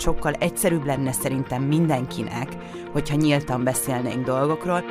sokkal egyszerűbb lenne szerintem mindenkinek, hogyha nyíltan beszélnénk dolgokról.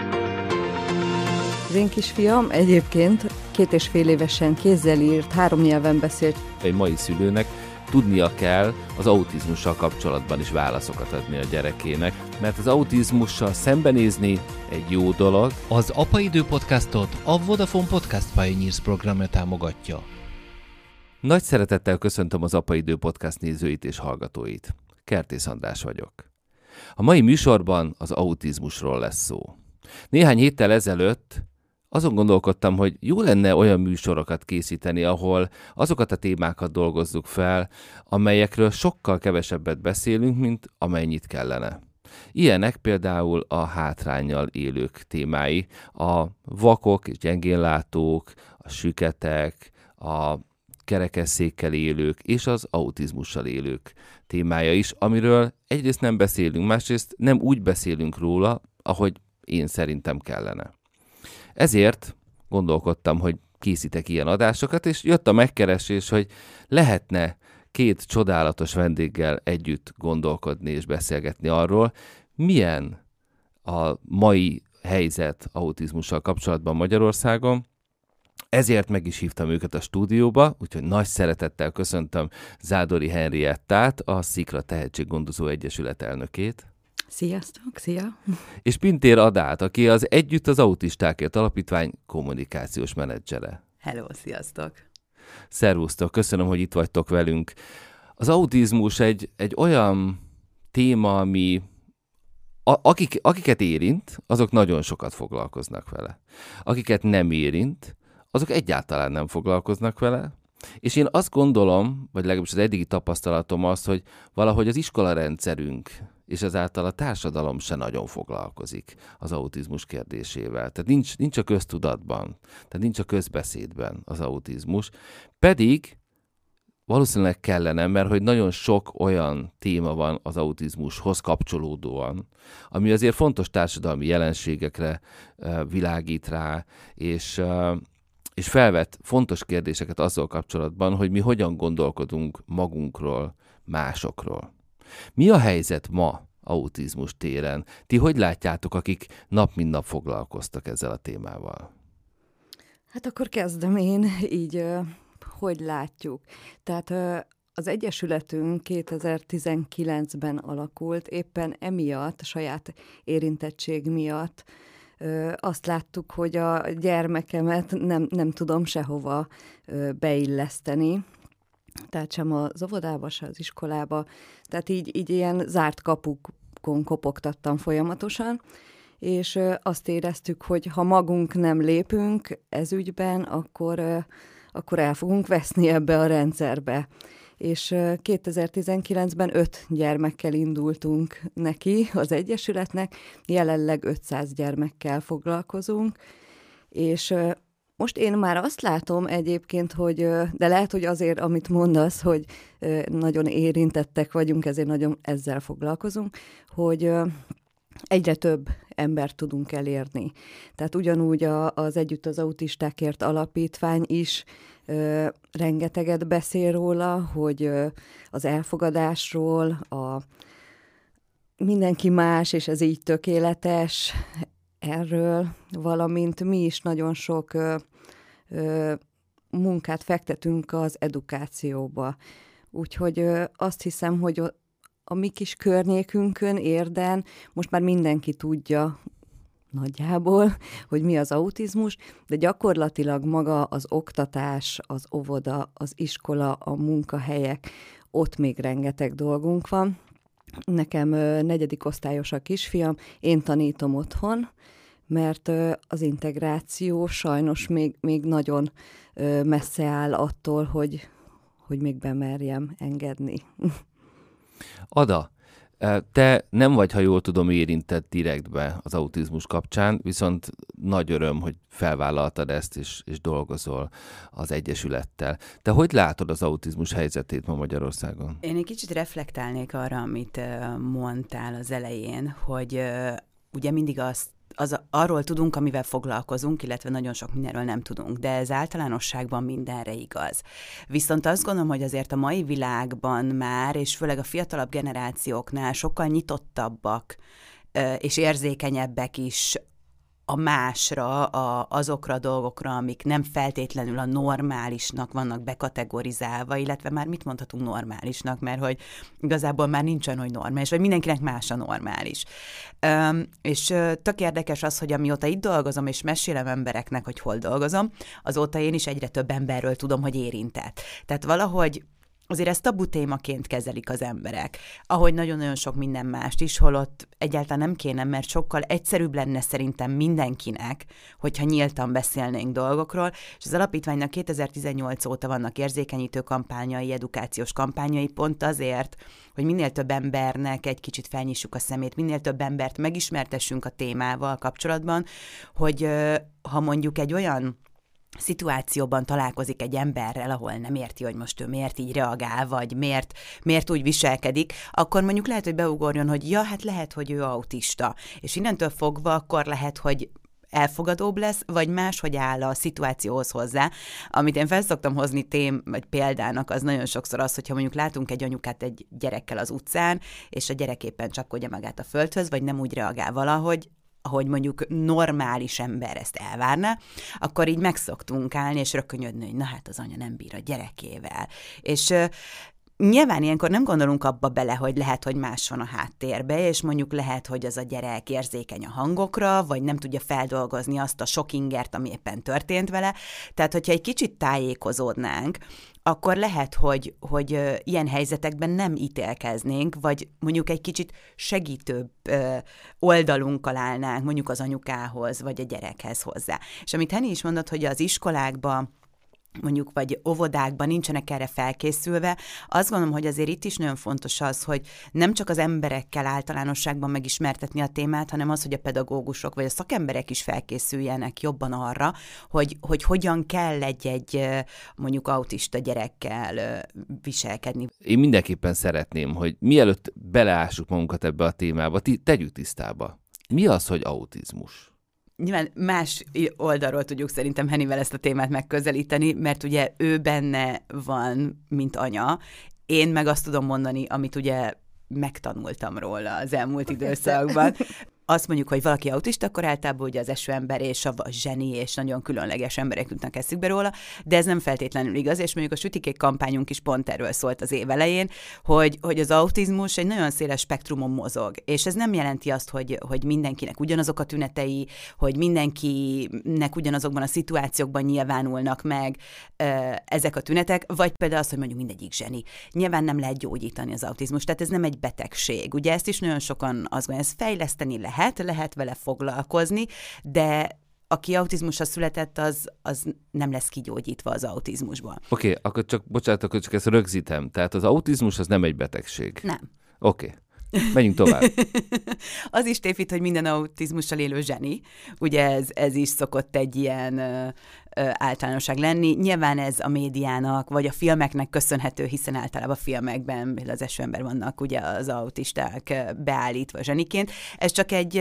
Az én kisfiam egyébként 2,5 évesen kézzel írt, 3 nyelven beszélt. Egy mai szülőnek tudnia kell az autizmussal kapcsolatban is válaszokat adni a gyerekének, mert az autizmussal szembenézni egy jó dolog. Az Apaidő podcastot a Vodafone Podcast Pioneers programja támogatja. Nagy szeretettel köszöntöm az Apaidő podcast nézőit és hallgatóit. Kertész András vagyok. A mai műsorban az autizmusról lesz szó. Néhány héttel ezelőtt azon gondolkodtam, hogy jó lenne olyan műsorokat készíteni, ahol azokat a témákat dolgozzuk fel, amelyekről sokkal kevesebbet beszélünk, mint amennyit kellene. Ilyenek például a hátránnyal élők témái, a vakok és gyengénlátók, a süketek, a kerekesszékkel élők és az autizmussal élők témája is, amiről egyrészt nem beszélünk, másrészt nem úgy beszélünk róla, ahogy én szerintem kellene. Ezért gondolkodtam, hogy készítek ilyen adásokat, és jött a megkeresés, hogy lehetne 2 csodálatos vendéggel együtt gondolkodni és beszélgetni arról, milyen a mai helyzet autizmussal kapcsolatban Magyarországon. Ezért meg is hívtam őket a stúdióba, úgyhogy nagy szeretettel köszöntöm Zádori Henriettát, a Szikra Tehetséggondozó Egyesület elnökét. Sziasztok, szia! És Pintér Adát, aki az Együtt az Autistákért Alapítvány kommunikációs menedzsere. Hello, sziasztok! Szervusztok, köszönöm, hogy itt vagytok velünk. Az autizmus egy olyan téma, ami akiket érint, azok nagyon sokat foglalkoznak vele. Akiket nem érint, azok egyáltalán nem foglalkoznak vele. És én azt gondolom, vagy legalábbis az eddigi tapasztalatom az, hogy valahogy az iskolarendszerünk és ezáltal a társadalom se nagyon foglalkozik az autizmus kérdésével. Tehát nincs a köztudatban, tehát nincs a közbeszédben az autizmus. Pedig valószínűleg kellene, mert hogy nagyon sok olyan téma van az autizmushoz kapcsolódóan, ami azért fontos társadalmi jelenségekre világít rá, és felvet fontos kérdéseket azzal kapcsolatban, hogy mi hogyan gondolkodunk magunkról, másokról. Mi a helyzet ma autizmus téren? Ti hogy látjátok, akik nap mint nap foglalkoztak ezzel a témával? Hát akkor kezdem én így, hogy látjuk. Tehát az Egyesületünk 2019-ben alakult, éppen emiatt, a saját érintettség miatt azt láttuk, hogy a gyermekemet nem tudom sehova beilleszteni, tehát sem az óvodába, sem az iskolába, tehát így ilyen zárt kapukon kopogtattam folyamatosan, és azt éreztük, hogy ha magunk nem lépünk ez ügyben, akkor el fogunk veszni ebbe a rendszerbe. És 2019-ben 5 gyermekkel indultunk neki az Egyesületnek, jelenleg 500 gyermekkel foglalkozunk, és most én már azt látom egyébként, hogy, de lehet, hogy azért, amit mondasz, hogy nagyon érintettek vagyunk, ezért nagyon ezzel foglalkozunk, hogy egyre több embert tudunk elérni. Tehát ugyanúgy az Együtt az Autistákért Alapítvány is rengeteget beszél róla, hogy az elfogadásról, mindenki más, és ez így tökéletes, erről, valamint mi is nagyon sok munkát fektetünk az edukációba. Úgyhogy azt hiszem, hogy a mi kis környékünkön, Érden most már mindenki tudja nagyjából, hogy mi az autizmus, de gyakorlatilag maga az oktatás, az óvoda, az iskola, a munkahelyek, ott még rengeteg dolgunk van. Nekem 4. osztályos a kisfiam, én tanítom otthon, mert az integráció sajnos még nagyon messze áll attól, hogy még bemerjem engedni. Ada, te nem vagy, ha jól tudom, érintett direktbe az autizmus kapcsán, viszont nagy öröm, hogy felvállaltad ezt, és dolgozol az Egyesülettel. Te hogy látod az autizmus helyzetét ma Magyarországon? Én egy kicsit reflektálnék arra, amit mondtál az elején, hogy ugye mindig arról tudunk, amivel foglalkozunk, illetve nagyon sok mindenről nem tudunk, de ez általánosságban mindenre igaz. Viszont azt gondolom, hogy azért a mai világban már, és főleg a fiatalabb generációknál sokkal nyitottabbak és érzékenyebbek is a másra, azokra a dolgokra, amik nem feltétlenül a normálisnak vannak bekategorizálva, illetve már mit mondhatunk normálisnak, mert hogy igazából már nincs olyan, hogy normális, vagy mindenkinek más a normális. És tök érdekes az, hogy amióta itt dolgozom, és mesélem embereknek, hogy hol dolgozom, azóta én is egyre több emberről tudom, hogy érintett. Tehát valahogy azért ezt tabu témaként kezelik az emberek, ahogy nagyon-nagyon sok minden mást is, holott egyáltalán nem kéne, mert sokkal egyszerűbb lenne szerintem mindenkinek, hogyha nyíltan beszélnénk dolgokról, és az alapítványnak 2018 óta vannak érzékenyítő kampányai, edukációs kampányai, pont azért, hogy minél több embernek egy kicsit felnyissuk a szemét, minél több embert megismertessünk a témával kapcsolatban, hogy ha mondjuk egy olyan szituációban találkozik egy emberrel, ahol nem érti, hogy most ő miért így reagál, vagy miért úgy viselkedik, akkor mondjuk lehet, hogy beugorjon, hogy ja, hát lehet, hogy ő autista. És innentől fogva akkor lehet, hogy elfogadóbb lesz, vagy máshogy áll a szituációhoz hozzá. Amit én fel szoktam hozni vagy példának, az nagyon sokszor az, hogyha mondjuk látunk egy anyukát egy gyerekkel az utcán, és a gyerek éppen csapkodja magát a földhöz, vagy nem úgy reagál valahogy, ahogy mondjuk normális ember ezt elvárná, akkor így megszoktunk állni, és rökönyödni, hogy na hát az anya nem bír a gyerekével. És nyilván ilyenkor nem gondolunk abba bele, hogy lehet, hogy más van a háttérbe, és mondjuk lehet, hogy az a gyerek érzékeny a hangokra, vagy nem tudja feldolgozni azt a sok ingert, ami éppen történt vele. Tehát, hogyha egy kicsit tájékozódnánk, akkor lehet, hogy ilyen helyzetekben nem ítélkeznénk, vagy mondjuk egy kicsit segítőbb oldalunkkal állnánk mondjuk az anyukához, vagy a gyerekhez hozzá. És amit Henny is mondott, hogy az iskolákban mondjuk, vagy óvodákban nincsenek erre felkészülve, azt gondolom, hogy azért itt is nagyon fontos az, hogy nem csak az emberekkel általánosságban megismertetni a témát, hanem az, hogy a pedagógusok vagy a szakemberek is felkészüljenek jobban arra, hogy hogyan kell egy mondjuk autista gyerekkel viselkedni. Én mindenképpen szeretném, hogy mielőtt beleássuk magunkat ebbe a témába, tegyük tisztába. Mi az, hogy autizmus? Nyilván más oldalról tudjuk szerintem Hennivel ezt a témát megközelíteni, mert ugye ő benne van, mint anya. Én meg azt tudom mondani, amit ugye megtanultam róla az elmúlt időszakban. Azt mondjuk, hogy valaki autista, akkor általában ugye az esőember és a zseni és nagyon különleges emberek jutnak eszükbe róla, de ez nem feltétlenül igaz, és mondjuk a Sütikék kampányunk is pont erről szólt az év elején, hogy az autizmus egy nagyon széles spektrumon mozog, és ez nem jelenti azt, hogy mindenkinek ugyanazok a tünetei, hogy mindenkinek ugyanazokban a szituációkban nyilvánulnak meg ezek a tünetek, vagy például az, hogy mondjuk mindegyik zseni. Nyilván nem lehet gyógyítani az autizmus, tehát ez nem egy betegség. Ugye ezt is nagyon sokan azt gondolják, ezt fejleszteni lehet vele foglalkozni, de aki autizmusra született, az nem lesz kigyógyítva az autizmusból. Oké, akkor csak ezt rögzítem. Tehát az autizmus az nem egy betegség. Nem. Oké. Menjünk tovább. Az is tévít, hogy minden autizmussal élő zseni. Ugye ez is szokott egy ilyen általánosság lenni. Nyilván ez a médiának, vagy a filmeknek köszönhető, hiszen általában a filmekben az esőember vannak ugye az autisták beállítva zseniként. Ez csak egy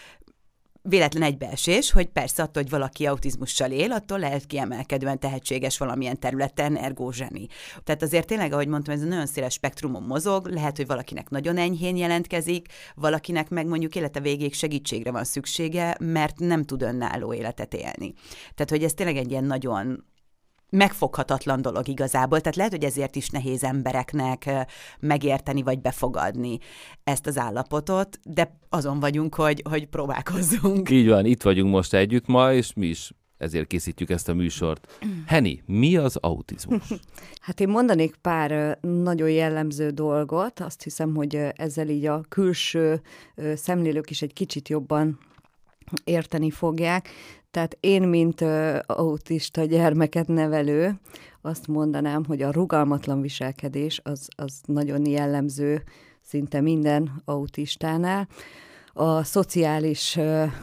véletlen egybeesés, hogy persze attól, hogy valaki autizmussal él, attól lehet kiemelkedően tehetséges valamilyen területen, ergo zseni. Tehát azért tényleg, ahogy mondtam, ez egy nagyon széles spektrumon mozog, lehet, hogy valakinek nagyon enyhén jelentkezik, valakinek meg mondjuk élete végéig segítségre van szüksége, mert nem tud önálló életet élni. Tehát, hogy ez tényleg egy ilyen nagyon megfoghatatlan dolog igazából, tehát lehet, hogy ezért is nehéz embereknek megérteni vagy befogadni ezt az állapotot, de azon vagyunk, hogy próbálkozzunk. Így van, itt vagyunk most együtt ma, és mi is ezért készítjük ezt a műsort. Henny, mi az autizmus? Hát én mondanék pár nagyon jellemző dolgot, azt hiszem, hogy ezzel így a külső szemlélők is egy kicsit jobban érteni fogják. Tehát én, mint autista gyermeket nevelő, azt mondanám, hogy a rugalmatlan viselkedés az nagyon jellemző szinte minden autistánál. A szociális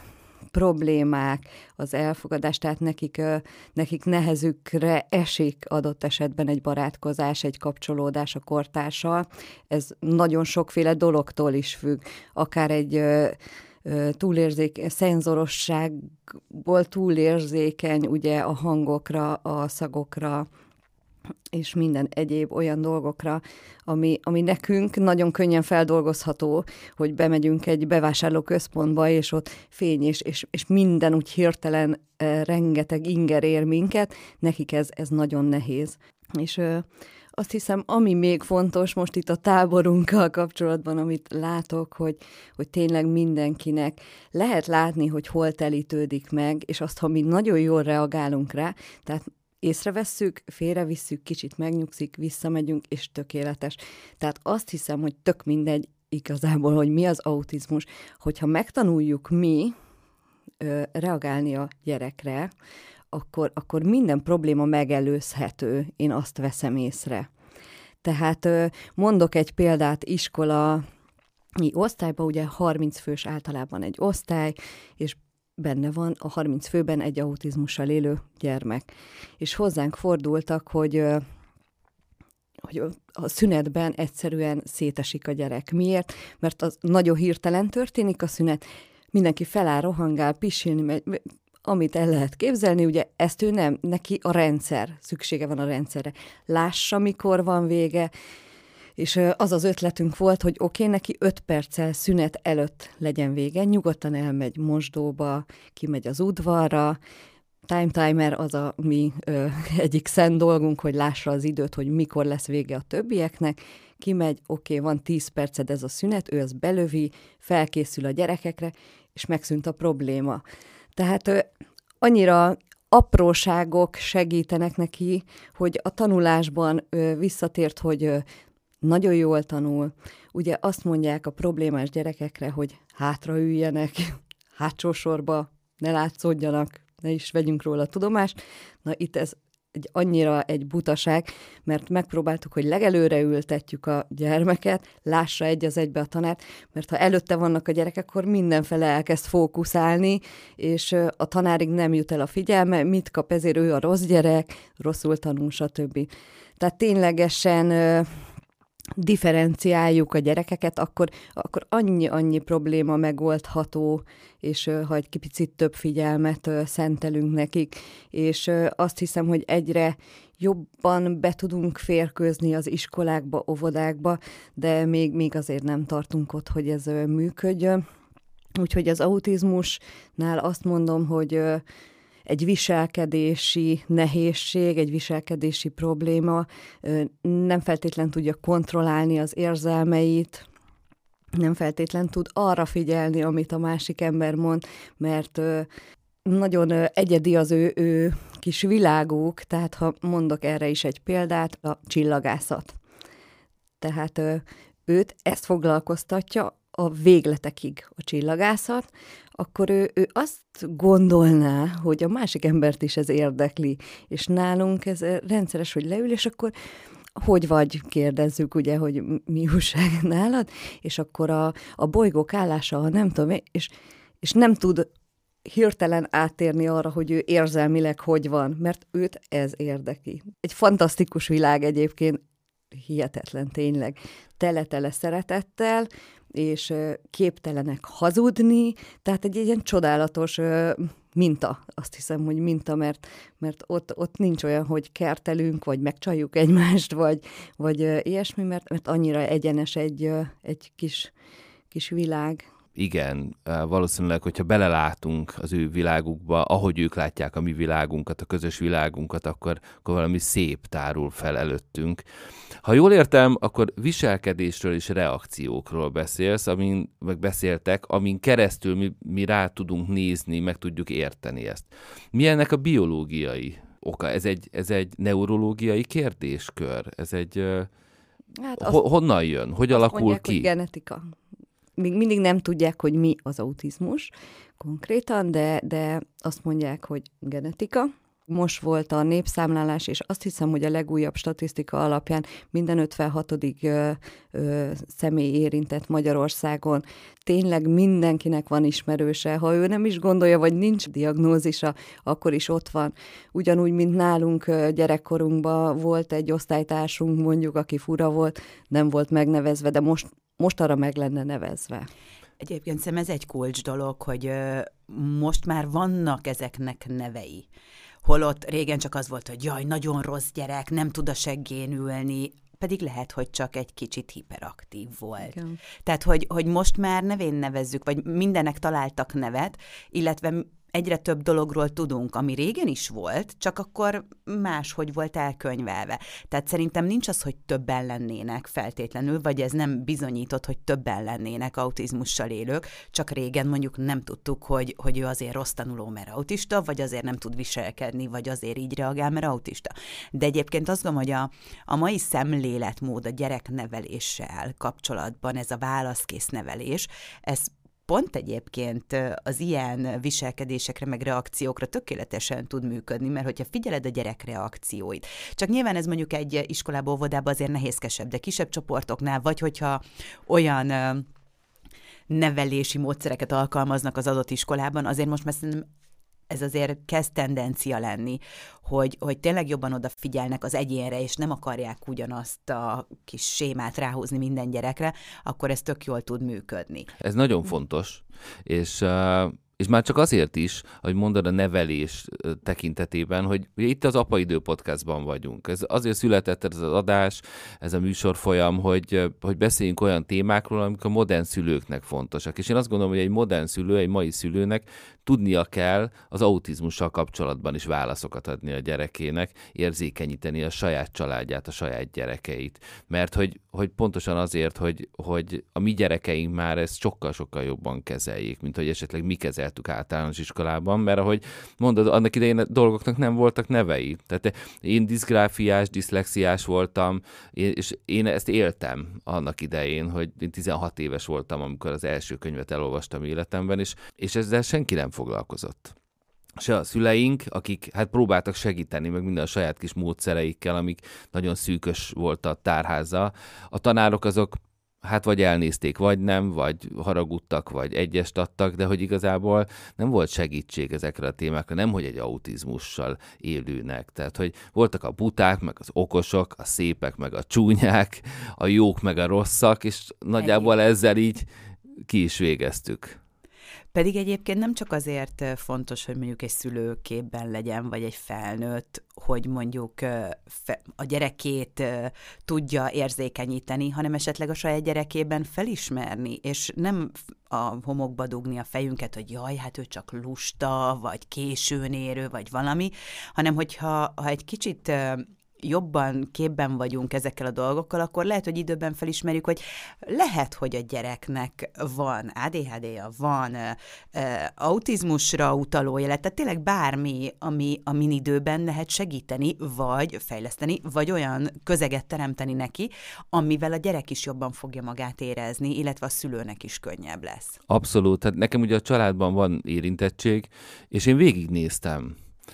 problémák, az elfogadás, tehát nekik nehezükre esik adott esetben egy barátkozás, egy kapcsolódás a kortársal. Ez nagyon sokféle dologtól is függ. Akár egy szenzorosságból túlérzékeny ugye a hangokra, a szagokra, és minden egyéb olyan dolgokra, ami nekünk nagyon könnyen feldolgozható, hogy bemegyünk egy bevásárlóközpontba, és ott fény, és minden úgy hirtelen rengeteg inger ér minket, nekik ez nagyon nehéz. És azt hiszem, ami még fontos most itt a táborunkkal kapcsolatban, amit látok, hogy tényleg mindenkinek lehet látni, hogy hol telítődik meg, és azt, ha mi nagyon jól reagálunk rá, tehát észrevesszük, félrevisszük, kicsit megnyugszik, visszamegyünk, és tökéletes. Tehát azt hiszem, hogy tök mindegy igazából, hogy mi az autizmus, hogyha megtanuljuk mi reagálni a gyerekre, akkor minden probléma megelőzhető, én azt veszem észre. Tehát mondok egy példát, iskolai osztályban, ugye 30 fős általában egy osztály, és benne van a 30 főben egy autizmussal élő gyermek. És hozzánk fordultak, hogy a szünetben egyszerűen szétesik a gyerek. Miért? Mert az nagyon hirtelen történik a szünet, mindenki feláll, rohangál, pisilni megy, amit el lehet képzelni, ugye ezt ő nem, neki a rendszer, szüksége van a rendszerre. Lássa, mikor van vége, és az az ötletünk volt, hogy oké, neki 5 perccel szünet előtt legyen vége, nyugodtan elmegy mosdóba, kimegy az udvarra, time timer az a mi egyik szent dolgunk, hogy lássa az időt, hogy mikor lesz vége a többieknek, kimegy, oké, van 10 perced ez a szünet, ő ezt belövi, felkészül a gyerekekre, és megszűnt a probléma. Tehát annyira apróságok segítenek neki, hogy a tanulásban visszatért, hogy nagyon jól tanul. Ugye azt mondják a problémás gyerekekre, hogy hátraüljenek, hátsó sorba, ne látszódjanak, ne is vegyünk róla tudomást. Na itt ez annyira egy butaság, mert megpróbáltuk, hogy legelőre ültetjük a gyermeket, lássa egy az egybe a tanárt, mert ha előtte vannak a gyerekek, akkor mindenfele elkezd fókuszálni, és a tanárig nem jut el a figyelme, mit kap, ezért ő a rossz gyerek, rosszul tanul, stb. Tehát ténylegesen differenciáljuk a gyerekeket, akkor annyi probléma megoldható, és ha egy picit több figyelmet szentelünk nekik, és azt hiszem, hogy egyre jobban be tudunk férkőzni az iskolákba, óvodákba, de még azért nem tartunk ott, hogy ez működjön. Úgyhogy az autizmusnál azt mondom, hogy egy viselkedési nehézség, egy viselkedési probléma, nem feltétlen tudja kontrollálni az érzelmeit, nem feltétlen tud arra figyelni, amit a másik ember mond, mert nagyon egyedi az ő kis világuk, tehát ha mondok erre is egy példát, a csillagászat. Tehát őt ezt foglalkoztatja a végletekig a csillagászat, akkor ő azt gondolná, hogy a másik embert is ez érdekli, és nálunk ez rendszeres, hogy leül, és akkor hogy vagy, kérdezzük, ugye, hogy mi újság nálad, és akkor a bolygók állása, ha nem tudom, és nem tud hirtelen áttérni arra, hogy ő érzelmileg hogy van, mert őt ez érdekli. Egy fantasztikus világ egyébként, hihetetlen tényleg, tele-tele szeretettel, és képtelenek hazudni, tehát egy ilyen csodálatos minta, azt hiszem, hogy minta, mert ott nincs olyan, hogy kertelünk, vagy megcsaljuk egymást, vagy ilyesmi, mert annyira egyenes egy kis világ. Igen, valószínűleg, hogyha belelátunk az ő világukba, ahogy ők látják a mi világunkat, a közös világunkat, akkor valami szép tárul fel előttünk. Ha jól értem, akkor viselkedésről és reakciókról beszélsz, amin keresztül mi rá tudunk nézni, meg tudjuk érteni ezt. Mi ennek a biológiai oka? Ez egy neurológiai kérdéskör? Ez egy... honnan jön? Hogy alakul mondják, ki? Hogy genetika. Még mindig nem tudják, hogy mi az autizmus konkrétan, de azt mondják, hogy genetika. Most volt a népszámlálás, és azt hiszem, hogy a legújabb statisztika alapján minden 56. Személy érintett Magyarországon. Tényleg mindenkinek van ismerőse. Ha ő nem is gondolja, vagy nincs diagnózisa, akkor is ott van. Ugyanúgy, mint nálunk gyerekkorunkban volt egy osztálytársunk, mondjuk, aki fura volt, nem volt megnevezve, de most arra meg lenne nevezve. Egyébként szerintem ez egy kulcs dolog, hogy most már vannak ezeknek nevei. Holott régen csak az volt, hogy jaj, nagyon rossz gyerek, nem tud a seggén ülni, pedig lehet, hogy csak egy kicsit hiperaktív volt. Igen. Tehát, hogy most már nevén nevezzük, vagy mindennek találtak nevet, illetve egyre több dologról tudunk, ami régen is volt, csak akkor máshogy volt elkönyvelve. Tehát szerintem nincs az, hogy többen lennének feltétlenül, vagy ez nem bizonyított, hogy többen lennének autizmussal élők, csak régen mondjuk nem tudtuk, hogy ő azért rossz tanuló, mert autista, vagy azért nem tud viselkedni, vagy azért így reagál, mert autista. De egyébként azt gondolom, hogy a mai szemléletmód a gyerekneveléssel kapcsolatban, ez a válaszkész nevelés, ez pont egyébként az ilyen viselkedésekre, meg reakciókra tökéletesen tud működni, mert hogyha figyeled a gyerek reakcióit, csak nyilván ez mondjuk egy iskolába, óvodába azért nehézkesebb, de kisebb csoportoknál, vagy hogyha olyan nevelési módszereket alkalmaznak az adott iskolában, azért most már szerintem ez azért kezd tendencia lenni, hogy tényleg jobban odafigyelnek az egyénre, és nem akarják ugyanazt a kis sémát ráhúzni minden gyerekre, akkor ez tök jól tud működni. Ez nagyon fontos, és már csak azért is, hogy mondod a nevelés tekintetében, hogy itt az Apaidő podcastban vagyunk. Ez azért született ez az adás, ez a műsorfolyam, hogy beszéljünk olyan témákról, amik a modern szülőknek fontosak. És én azt gondolom, hogy egy modern szülő, egy mai szülőnek tudnia kell az autizmussal kapcsolatban is válaszokat adni a gyerekének, érzékenyíteni a saját családját, a saját gyerekeit. Mert hogy pontosan azért, hogy a mi gyerekeink már ezt sokkal-sokkal jobban kezeljék, mint hogy esetleg mi kezeltük általános iskolában, mert ahogy mondod, annak idején a dolgoknak nem voltak nevei. Tehát én diszgráfiás, diszlexiás voltam, és én ezt éltem annak idején, hogy én 16 éves voltam, amikor az első könyvet elolvastam életemben, és ezzel senki nem foglalkozott. Se a szüleink, akik hát próbáltak segíteni, meg minden a saját kis módszereikkel, amik nagyon szűkös volt a tárháza. A tanárok azok hát vagy elnézték, vagy nem, vagy haragudtak, vagy egyest adtak, de hogy igazából nem volt segítség ezekre a témákra, nemhogy egy autizmussal élőnek. Tehát, hogy voltak a buták, meg az okosok, a szépek, meg a csúnyák, a jók, meg a rosszak, és nagyjából ezzel így ki is végeztük. Pedig egyébként nem csak azért fontos, hogy mondjuk egy szülő képben legyen, vagy egy felnőtt, hogy mondjuk a gyerekét tudja érzékenyíteni, hanem esetleg a saját gyerekében felismerni, és nem a homokba dugni a fejünket, hogy jaj, hát ő csak lusta, vagy későn érő, vagy valami, hanem hogyha egy kicsit jobban képben vagyunk ezekkel a dolgokkal, akkor lehet, hogy időben felismerjük, hogy lehet, hogy a gyereknek van ADHD-ja, van autizmusra utaló jelet, tehát tényleg bármi, ami a minidőben lehet segíteni, vagy fejleszteni, vagy olyan közeget teremteni neki, amivel a gyerek is jobban fogja magát érezni, illetve a szülőnek is könnyebb lesz. Abszolút. Hát nekem ugye a családban van érintettség, és én végignéztem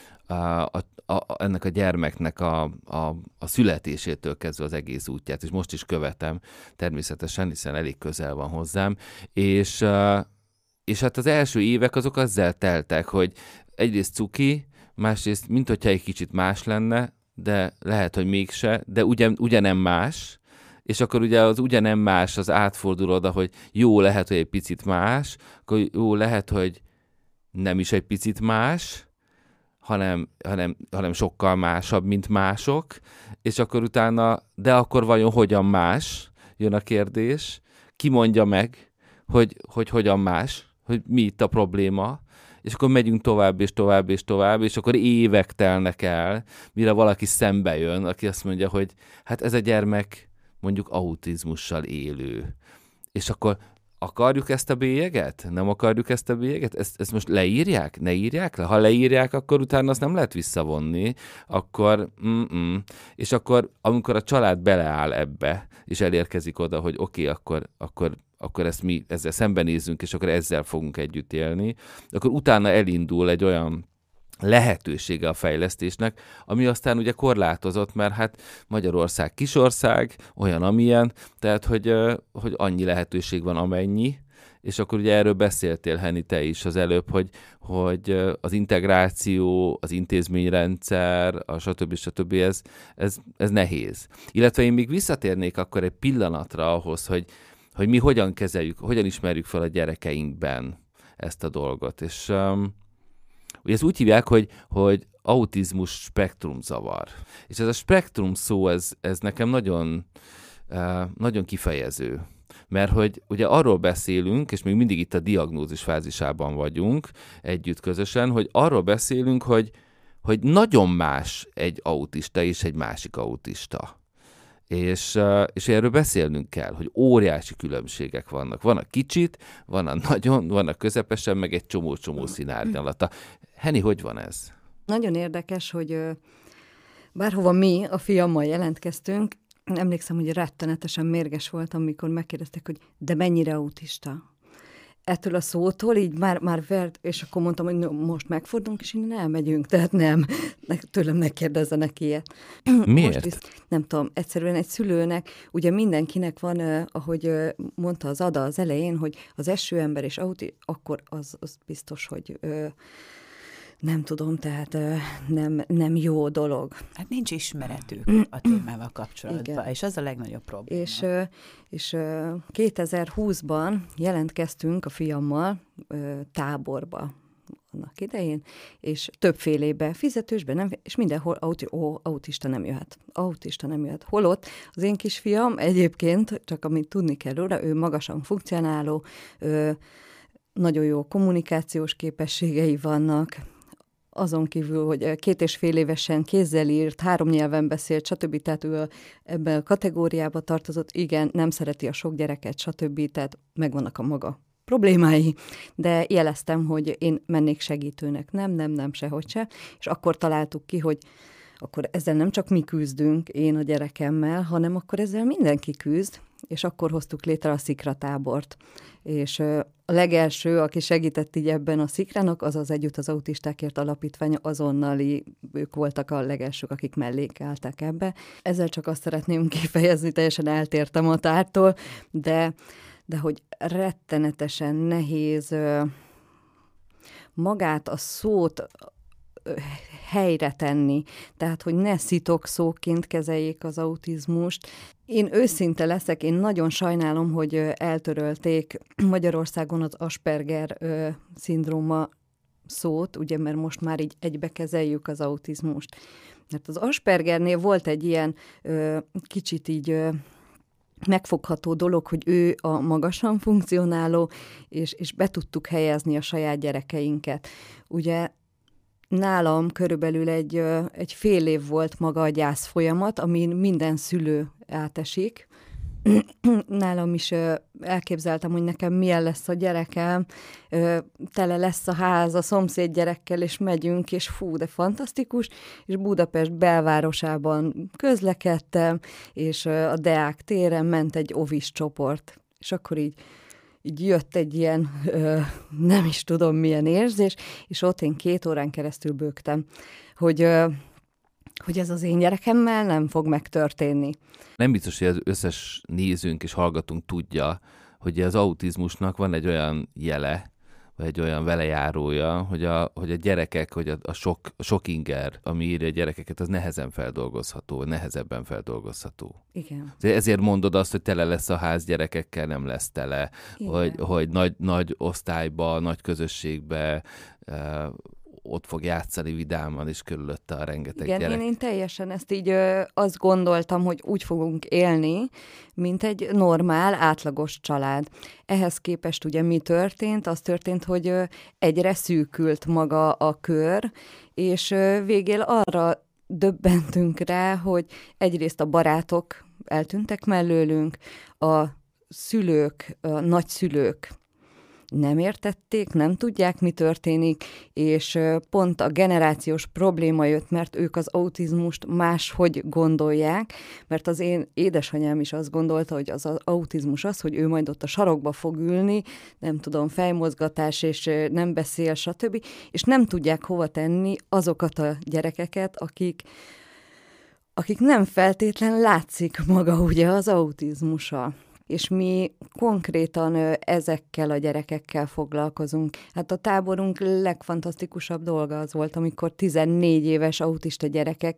ennek a gyermeknek a születésétől kezdve az egész útját, és most is követem természetesen, hiszen elég közel van hozzám, és hát az első évek azok azzal teltek, hogy egyrészt cuki, másrészt minthogyha egy kicsit más lenne, de lehet, hogy mégse, de ugyanem más, és akkor ugye az ugyanem más, az átfordul oda, hogy jó, lehet, hogy egy picit más, akkor jó, lehet, hogy nem is egy picit más, hanem sokkal másabb, mint mások, és akkor utána, de akkor vajon hogyan más, jön a kérdés, ki mondja meg, hogy hogyan más, hogy mi itt a probléma, és akkor megyünk tovább, és tovább, és tovább, és akkor évek telnek el, mire valaki szembe jön, aki azt mondja, hogy hát ez a gyermek mondjuk autizmussal élő. És akkor akarjuk ezt a bélyeget? Nem akarjuk ezt a bélyeget? Ezt most leírják? Ne írják le? Ha leírják, akkor utána azt nem lehet visszavonni, akkor És akkor, amikor a család beleáll ebbe, és elérkezik oda, hogy oké, akkor ezt mi ezzel szembenézzünk, és akkor ezzel fogunk együtt élni, akkor utána elindul egy olyan lehetősége a fejlesztésnek, ami aztán ugye korlátozott, mert hát Magyarország kisország, olyan amilyen, tehát hogy annyi lehetőség van amennyi, és akkor ugye erről beszéltél, Henny, te is az előbb, hogy az integráció, az intézményrendszer, a stb. Ez nehéz. Illetve én még visszatérnék akkor egy pillanatra ahhoz, hogy mi hogyan kezeljük, hogyan ismerjük fel a gyerekeinkben ezt a dolgot. És ugye ezt úgy hívják, hogy autizmus spektrumzavar. És ez a spektrum szó, ez nekem nagyon, nagyon kifejező. Mert hogy ugye arról beszélünk, és még mindig itt a diagnózis fázisában vagyunk együtt közösen, hogy arról beszélünk, hogy nagyon más egy autista és egy másik autista. És erről beszélnünk kell, hogy óriási különbségek vannak. Vannak kicsit, vannak nagyon, vannak közepesen, meg egy csomó színárnyalata. Henni, hogy van ez? Nagyon érdekes, hogy bárhova mi a fiammal jelentkeztünk, emlékszem, hogy rettenetesen mérges voltam, amikor megkérdeztek, hogy de mennyire autista? Ettől a szótól így már vert, és akkor mondtam, hogy most megfordulunk, és innen elmegyünk, tehát nem, tőlem ne kérdezzenek ilyet. Miért? Nem tudom, egyszerűen egy szülőnek, ugye mindenkinek van, ahogy mondta az Ada az elején, hogy az esőember és akkor az biztos, hogy nem tudom, tehát nem jó dolog. Hát nincs ismeretük a témával kapcsolatban, igen. És az a legnagyobb probléma. És 2020-ban jelentkeztünk a fiammal táborba annak idején, és többfélébe fizetősben, nem, és mindenhol autista nem jöhet. Autista nem jöhet. Holott az én kisfiam egyébként, csak amit tudni kell róla, ő magasan funkcionáló, nagyon jó kommunikációs képességei vannak, azon kívül, hogy 2,5 évesen kézzel írt, 3 nyelven beszélt, stb. Tehát ő ebben a kategóriába tartozott, igen, nem szereti a sok gyereket, stb. Tehát megvannak a maga problémái, de jeleztem, hogy én mennék segítőnek. Nem, sehogy se. És akkor találtuk ki, hogy akkor ezzel nem csak mi küzdünk, én a gyerekemmel, hanem akkor ezzel mindenki küzd, és akkor hoztuk létre a szikratábort. És a legelső, aki segített így ebben a szikrának, az az Együtt az autistákért alapítvány, azonnali, ők voltak a legelsők, akik mellék álltak ebbe. Ezzel csak azt szeretném kifejezni, teljesen eltértem a tártól, de hogy rettenetesen nehéz magát a szót helyre tenni, tehát, hogy ne szitokszóként kezeljék az autizmust. Én őszinte leszek, én nagyon sajnálom, hogy eltörölték Magyarországon az Asperger szindróma szót, ugye, mert most már így egybe kezeljük az autizmust. Mert az Aspergernél volt egy ilyen kicsit így megfogható dolog, hogy ő a magasan funkcionáló, és be tudtuk helyezni a saját gyerekeinket. Ugye nálam körülbelül egy fél év volt maga a gyász folyamat, amin minden szülő átesik. Nálam is elképzeltem, hogy nekem milyen lesz a gyerekem, tele lesz a ház a szomszéd gyerekkel, és megyünk, és fú, de fantasztikus, és Budapest belvárosában közlekedtem, és a Deák téren ment egy ovis csoport, és akkor így jött egy ilyen, nem is tudom milyen érzés, és ott én 2 órán keresztül bőgtem, hogy ez az én gyerekemmel nem fog megtörténni. Nem biztos, hogy az összes nézőnk és hallgatónk tudja, hogy az autizmusnak van egy olyan jele, vagy egy olyan velejárója, hogy a gyerekek, hogy a sok inger, ami írja a gyerekeket, az nehezebben feldolgozható. Igen. Ezért mondod azt, hogy tele lesz a ház gyerekekkel, nem lesz tele, hogy nagy osztályba, nagy közösségbe ott fog játszani vidáman, és körülötte a rengeteg gyerek. Igen, én teljesen ezt így azt gondoltam, hogy úgy fogunk élni, mint egy normál, átlagos család. Ehhez képest ugye mi történt? Az történt, hogy egyre szűkült maga a kör, és végül arra döbbentünk rá, hogy egyrészt a barátok eltűntek mellőlünk, a szülők, a nagyszülők nem értették, nem tudják, mi történik, és pont a generációs probléma jött, mert ők az autizmust máshogy gondolják, mert az én édesanyám is azt gondolta, hogy az autizmus az, hogy ő majd ott a sarokba fog ülni, nem tudom, fejmozgatás, és nem beszél, stb., és nem tudják hova tenni azokat a gyerekeket, akik nem feltétlen látszik maga ugye az autizmusa. És mi konkrétan ezekkel a gyerekekkel foglalkozunk. Hát a táborunk legfantasztikusabb dolga az volt, amikor 14 éves autista gyerekek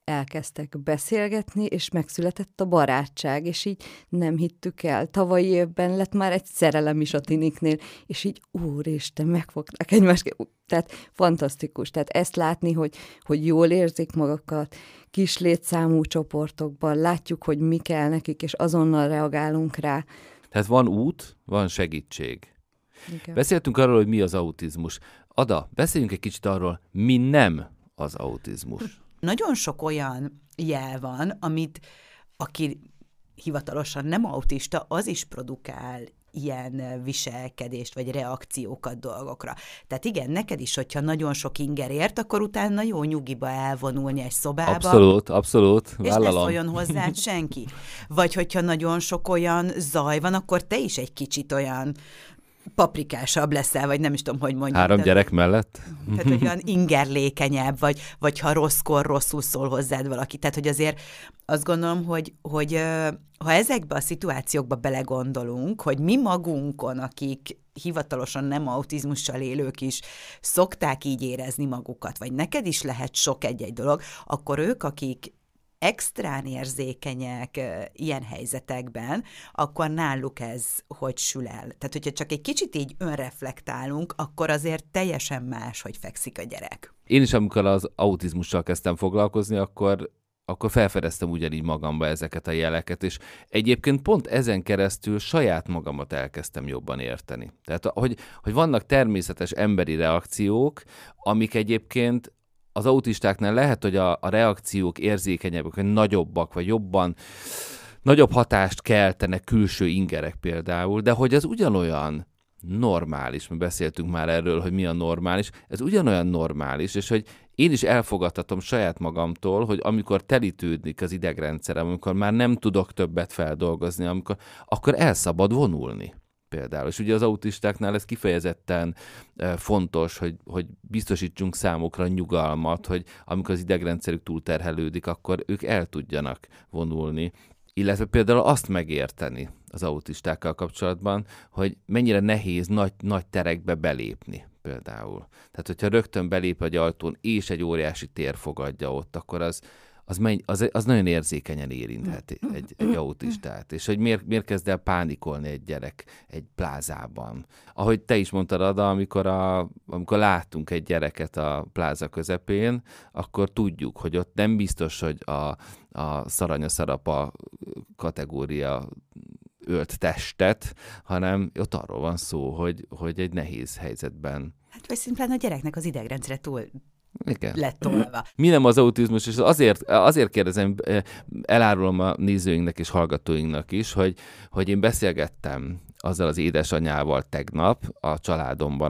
elkezdtek beszélgetni, és megszületett a barátság, és így nem hittük el. Tavalyi évben lett már egy szerelem is a tiniknél, és így úristen, megfogták egymást. Tehát fantasztikus. Tehát ezt látni, hogy jól érzik magukat, kis létszámú csoportokban, látjuk, hogy mi kell nekik, és azonnal reagálunk rá. Tehát van út, van segítség. Igen. Beszéltünk arról, hogy mi az autizmus. Ada, beszéljünk egy kicsit arról, mi nem az autizmus. Nagyon sok olyan jel van, amit aki hivatalosan nem autista, az is produkál ilyen viselkedést, vagy reakciókat dolgokra. Tehát igen, neked is, hogyha nagyon sok inger ért, akkor utána jó nyugiba elvonulni egy szobába. Abszolút, és vállalom. ne szóljon hozzád senki. Vagy hogyha nagyon sok olyan zaj van, akkor te is egy kicsit olyan paprikásabb leszel, vagy nem is tudom, hogy mondjam. 3 gyerek mellett? Tehát olyan ingerlékenyebb, vagy ha rosszkor rosszul szól hozzád valaki. Tehát, hogy azért azt gondolom, hogy ha ezekbe a szituációkba belegondolunk, hogy mi magunkon, akik hivatalosan nem autizmussal élők is szokták így érezni magukat, vagy neked is lehet sok egy-egy dolog, akkor ők, akik extrán érzékenyek ilyen helyzetekben, akkor náluk ez hogy sül el. Tehát, hogyha csak egy kicsit így önreflektálunk, akkor azért teljesen más, hogy fekszik a gyerek. Én is, amikor az autizmussal kezdtem foglalkozni, akkor felfedeztem ugyanígy magamba ezeket a jeleket, és egyébként pont ezen keresztül saját magamat elkezdtem jobban érteni. Tehát, hogy vannak természetes emberi reakciók, amik egyébként az autistáknál lehet, hogy a reakciók érzékenyebbek, vagy nagyobbak, vagy nagyobb hatást keltenek külső ingerek például, de hogy az ugyanolyan normális, mi beszéltünk már erről, hogy mi a normális, ez ugyanolyan normális, és hogy én is elfogadhatom saját magamtól, hogy amikor telítődik az idegrendszerem, amikor már nem tudok többet feldolgozni, akkor el szabad vonulni. Például. És ugye az autistáknál ez kifejezetten fontos, hogy biztosítsunk számukra nyugalmat, hogy amikor az idegrendszerük túlterhelődik, akkor ők el tudjanak vonulni. Illetve például azt megérteni az autistákkal kapcsolatban, hogy mennyire nehéz nagy terekbe belépni például. Tehát, hogyha rögtön belép egy ajtón, és egy óriási tér fogadja ott, akkor az nagyon érzékenyen érintheti egy autistát. És hogy miért kezd el pánikolni egy gyerek egy plázában. Ahogy te is mondtad, Ada, amikor láttunk egy gyereket a pláza közepén, akkor tudjuk, hogy ott nem biztos, hogy a szaranya-szarapa kategória ölt testet, hanem ott arról van szó, hogy egy nehéz helyzetben. Hát vagy szimplán a gyereknek az idegrendszere túl igen. lett tolva. Mi nem az autizmus, és azért kérdezem, elárulom a nézőinknek és hallgatóinknak is, hogy én beszélgettem azzal az édesanyával tegnap a családomban,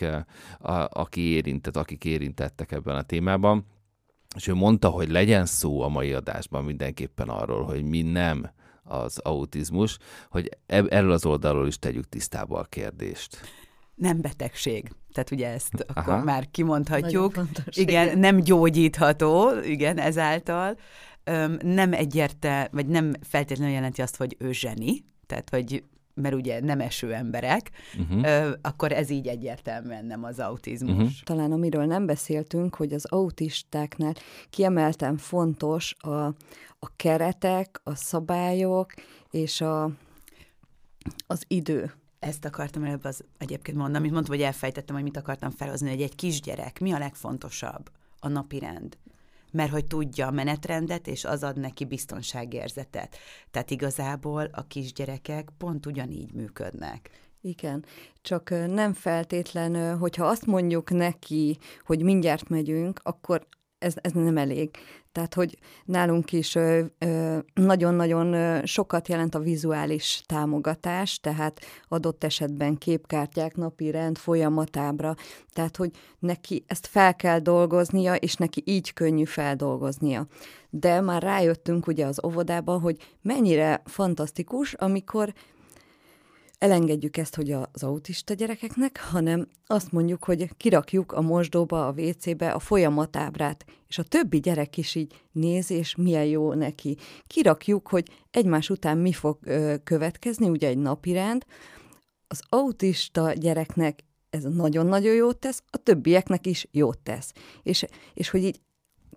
akik érintettek ebben a témában, és ő mondta, hogy legyen szó a mai adásban mindenképpen arról, hogy mi nem az autizmus, hogy erről az oldalról is tegyük tisztába a kérdést. Nem betegség. Tehát ugye ezt akkor már kimondhatjuk. Fontos, igen, nem gyógyítható, igen, ezáltal. Nem egyértelmű, vagy nem feltétlenül jelenti azt, hogy ő zseni, tehát hogy mert ugye nem eső emberek, akkor ez így egyértelműen nem az autizmus. Talán amiről nem beszéltünk, hogy az autistáknál kiemelten fontos a keretek, a szabályok és az idő. Ezt akartam előbb egyébként mondani, amit mondtam, hogy elfejtettem, hogy mit akartam felhozni, hogy egy kisgyerek, mi a legfontosabb? A napirend. Mert hogy tudja a menetrendet, és az ad neki biztonságérzetet. Tehát igazából a kisgyerekek pont ugyanígy működnek. Igen, csak nem feltétlen, hogyha azt mondjuk neki, hogy mindjárt megyünk, akkor ez nem elég. Tehát, hogy nálunk is nagyon-nagyon sokat jelent a vizuális támogatás, tehát adott esetben képkártyák, napirend, folyamatábra, tehát, hogy neki ezt fel kell dolgoznia, és neki így könnyű feldolgoznia. De már rájöttünk ugye az óvodában, hogy mennyire fantasztikus, amikor elengedjük ezt, hogy az autista gyerekeknek, hanem azt mondjuk, hogy kirakjuk a mosdóba, a WC-be a folyamatábrát, és a többi gyerek is így néz, és milyen jó neki. Kirakjuk, hogy egymás után mi fog következni, ugye egy napirend. Az autista gyereknek ez nagyon-nagyon jót tesz, a többieknek is jót tesz. És hogy így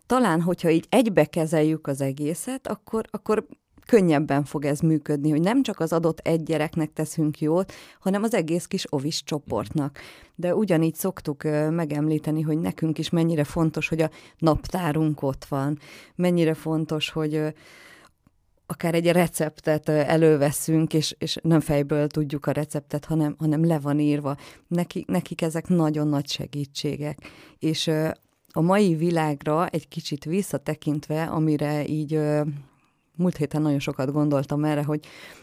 talán, hogyha így egybe kezeljük az egészet, akkor könnyebben fog ez működni, hogy nem csak az adott egy gyereknek teszünk jót, hanem az egész kis ovis csoportnak. De ugyanígy szoktuk megemlíteni, hogy nekünk is mennyire fontos, hogy a naptárunk ott van, mennyire fontos, hogy akár egy receptet előveszünk, és nem fejből tudjuk a receptet, hanem le van írva. Nekik ezek nagyon nagy segítségek. És a mai világra egy kicsit visszatekintve, amire így múlt héten nagyon sokat gondoltam erre, hogy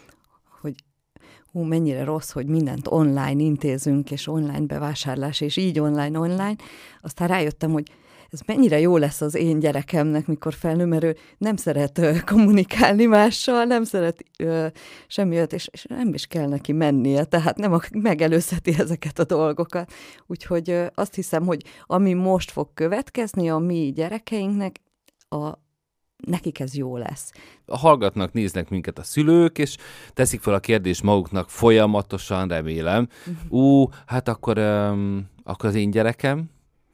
mennyire rossz, hogy mindent online intézünk, és online bevásárlás, és így online. Aztán rájöttem, hogy ez mennyire jó lesz az én gyerekemnek, mikor felnő, mert ő nem szeret kommunikálni mással, nem szeret semmiért, és nem is kell neki mennie, tehát nem megelőzheti ezeket a dolgokat. Úgyhogy azt hiszem, hogy ami most fog következni a mi gyerekeinknek, nekik ez jó lesz. Hallgatnak, néznek minket a szülők, és teszik fel a kérdést maguknak folyamatosan, remélem. Hát akkor az én gyerekem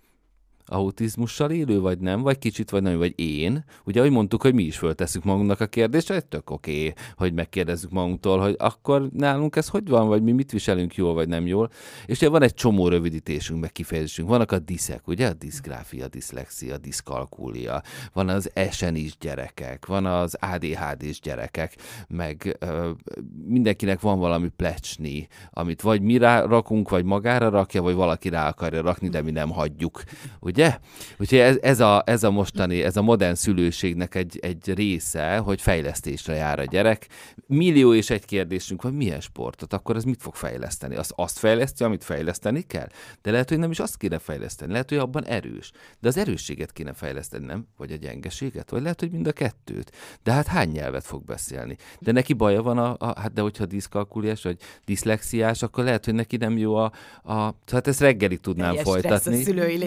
autizmussal élő, vagy nem, vagy kicsit, vagy nem, vagy én. Ugye, ahogy mondtuk, hogy mi is föltesszük magunknak a kérdést, hogy tök oké, hogy megkérdezzük magunktól, hogy akkor nálunk ez hogy van, vagy mi mit viselünk jól, vagy nem jól. És ugye van egy csomó rövidítésünk, meg kifejezésünk. Vannak a diszek, ugye? A diszgráfia, diszlexia, diszkalkúlia. Van az SN-is gyerekek, van az ADHD-s gyerekek, meg mindenkinek van valami plecsni, amit vagy mi rakunk, vagy magára rakja, vagy valaki rá akarja rakni, de mi nem hagyjuk. Ugye? Úgyhogy ez a mostani, ez a modern szülőségnek egy része, hogy fejlesztésre jár a gyerek. Millió és egy kérdésünk van, milyen sportot, akkor ez mit fog fejleszteni? Azt fejleszti, amit fejleszteni kell? De lehet, hogy nem is azt kéne fejleszteni, lehet, hogy abban erős. De az erősséget kéne fejleszteni, nem? Vagy a gyengeséget? Vagy lehet, hogy mind a kettőt. De hát hány nyelvet fog beszélni? De neki baja van hát de hogyha diszkalkuliás, vagy diszlexiás, akkor lehet, hogy neki nem jó hát ezt reggelig tudnám folytatni.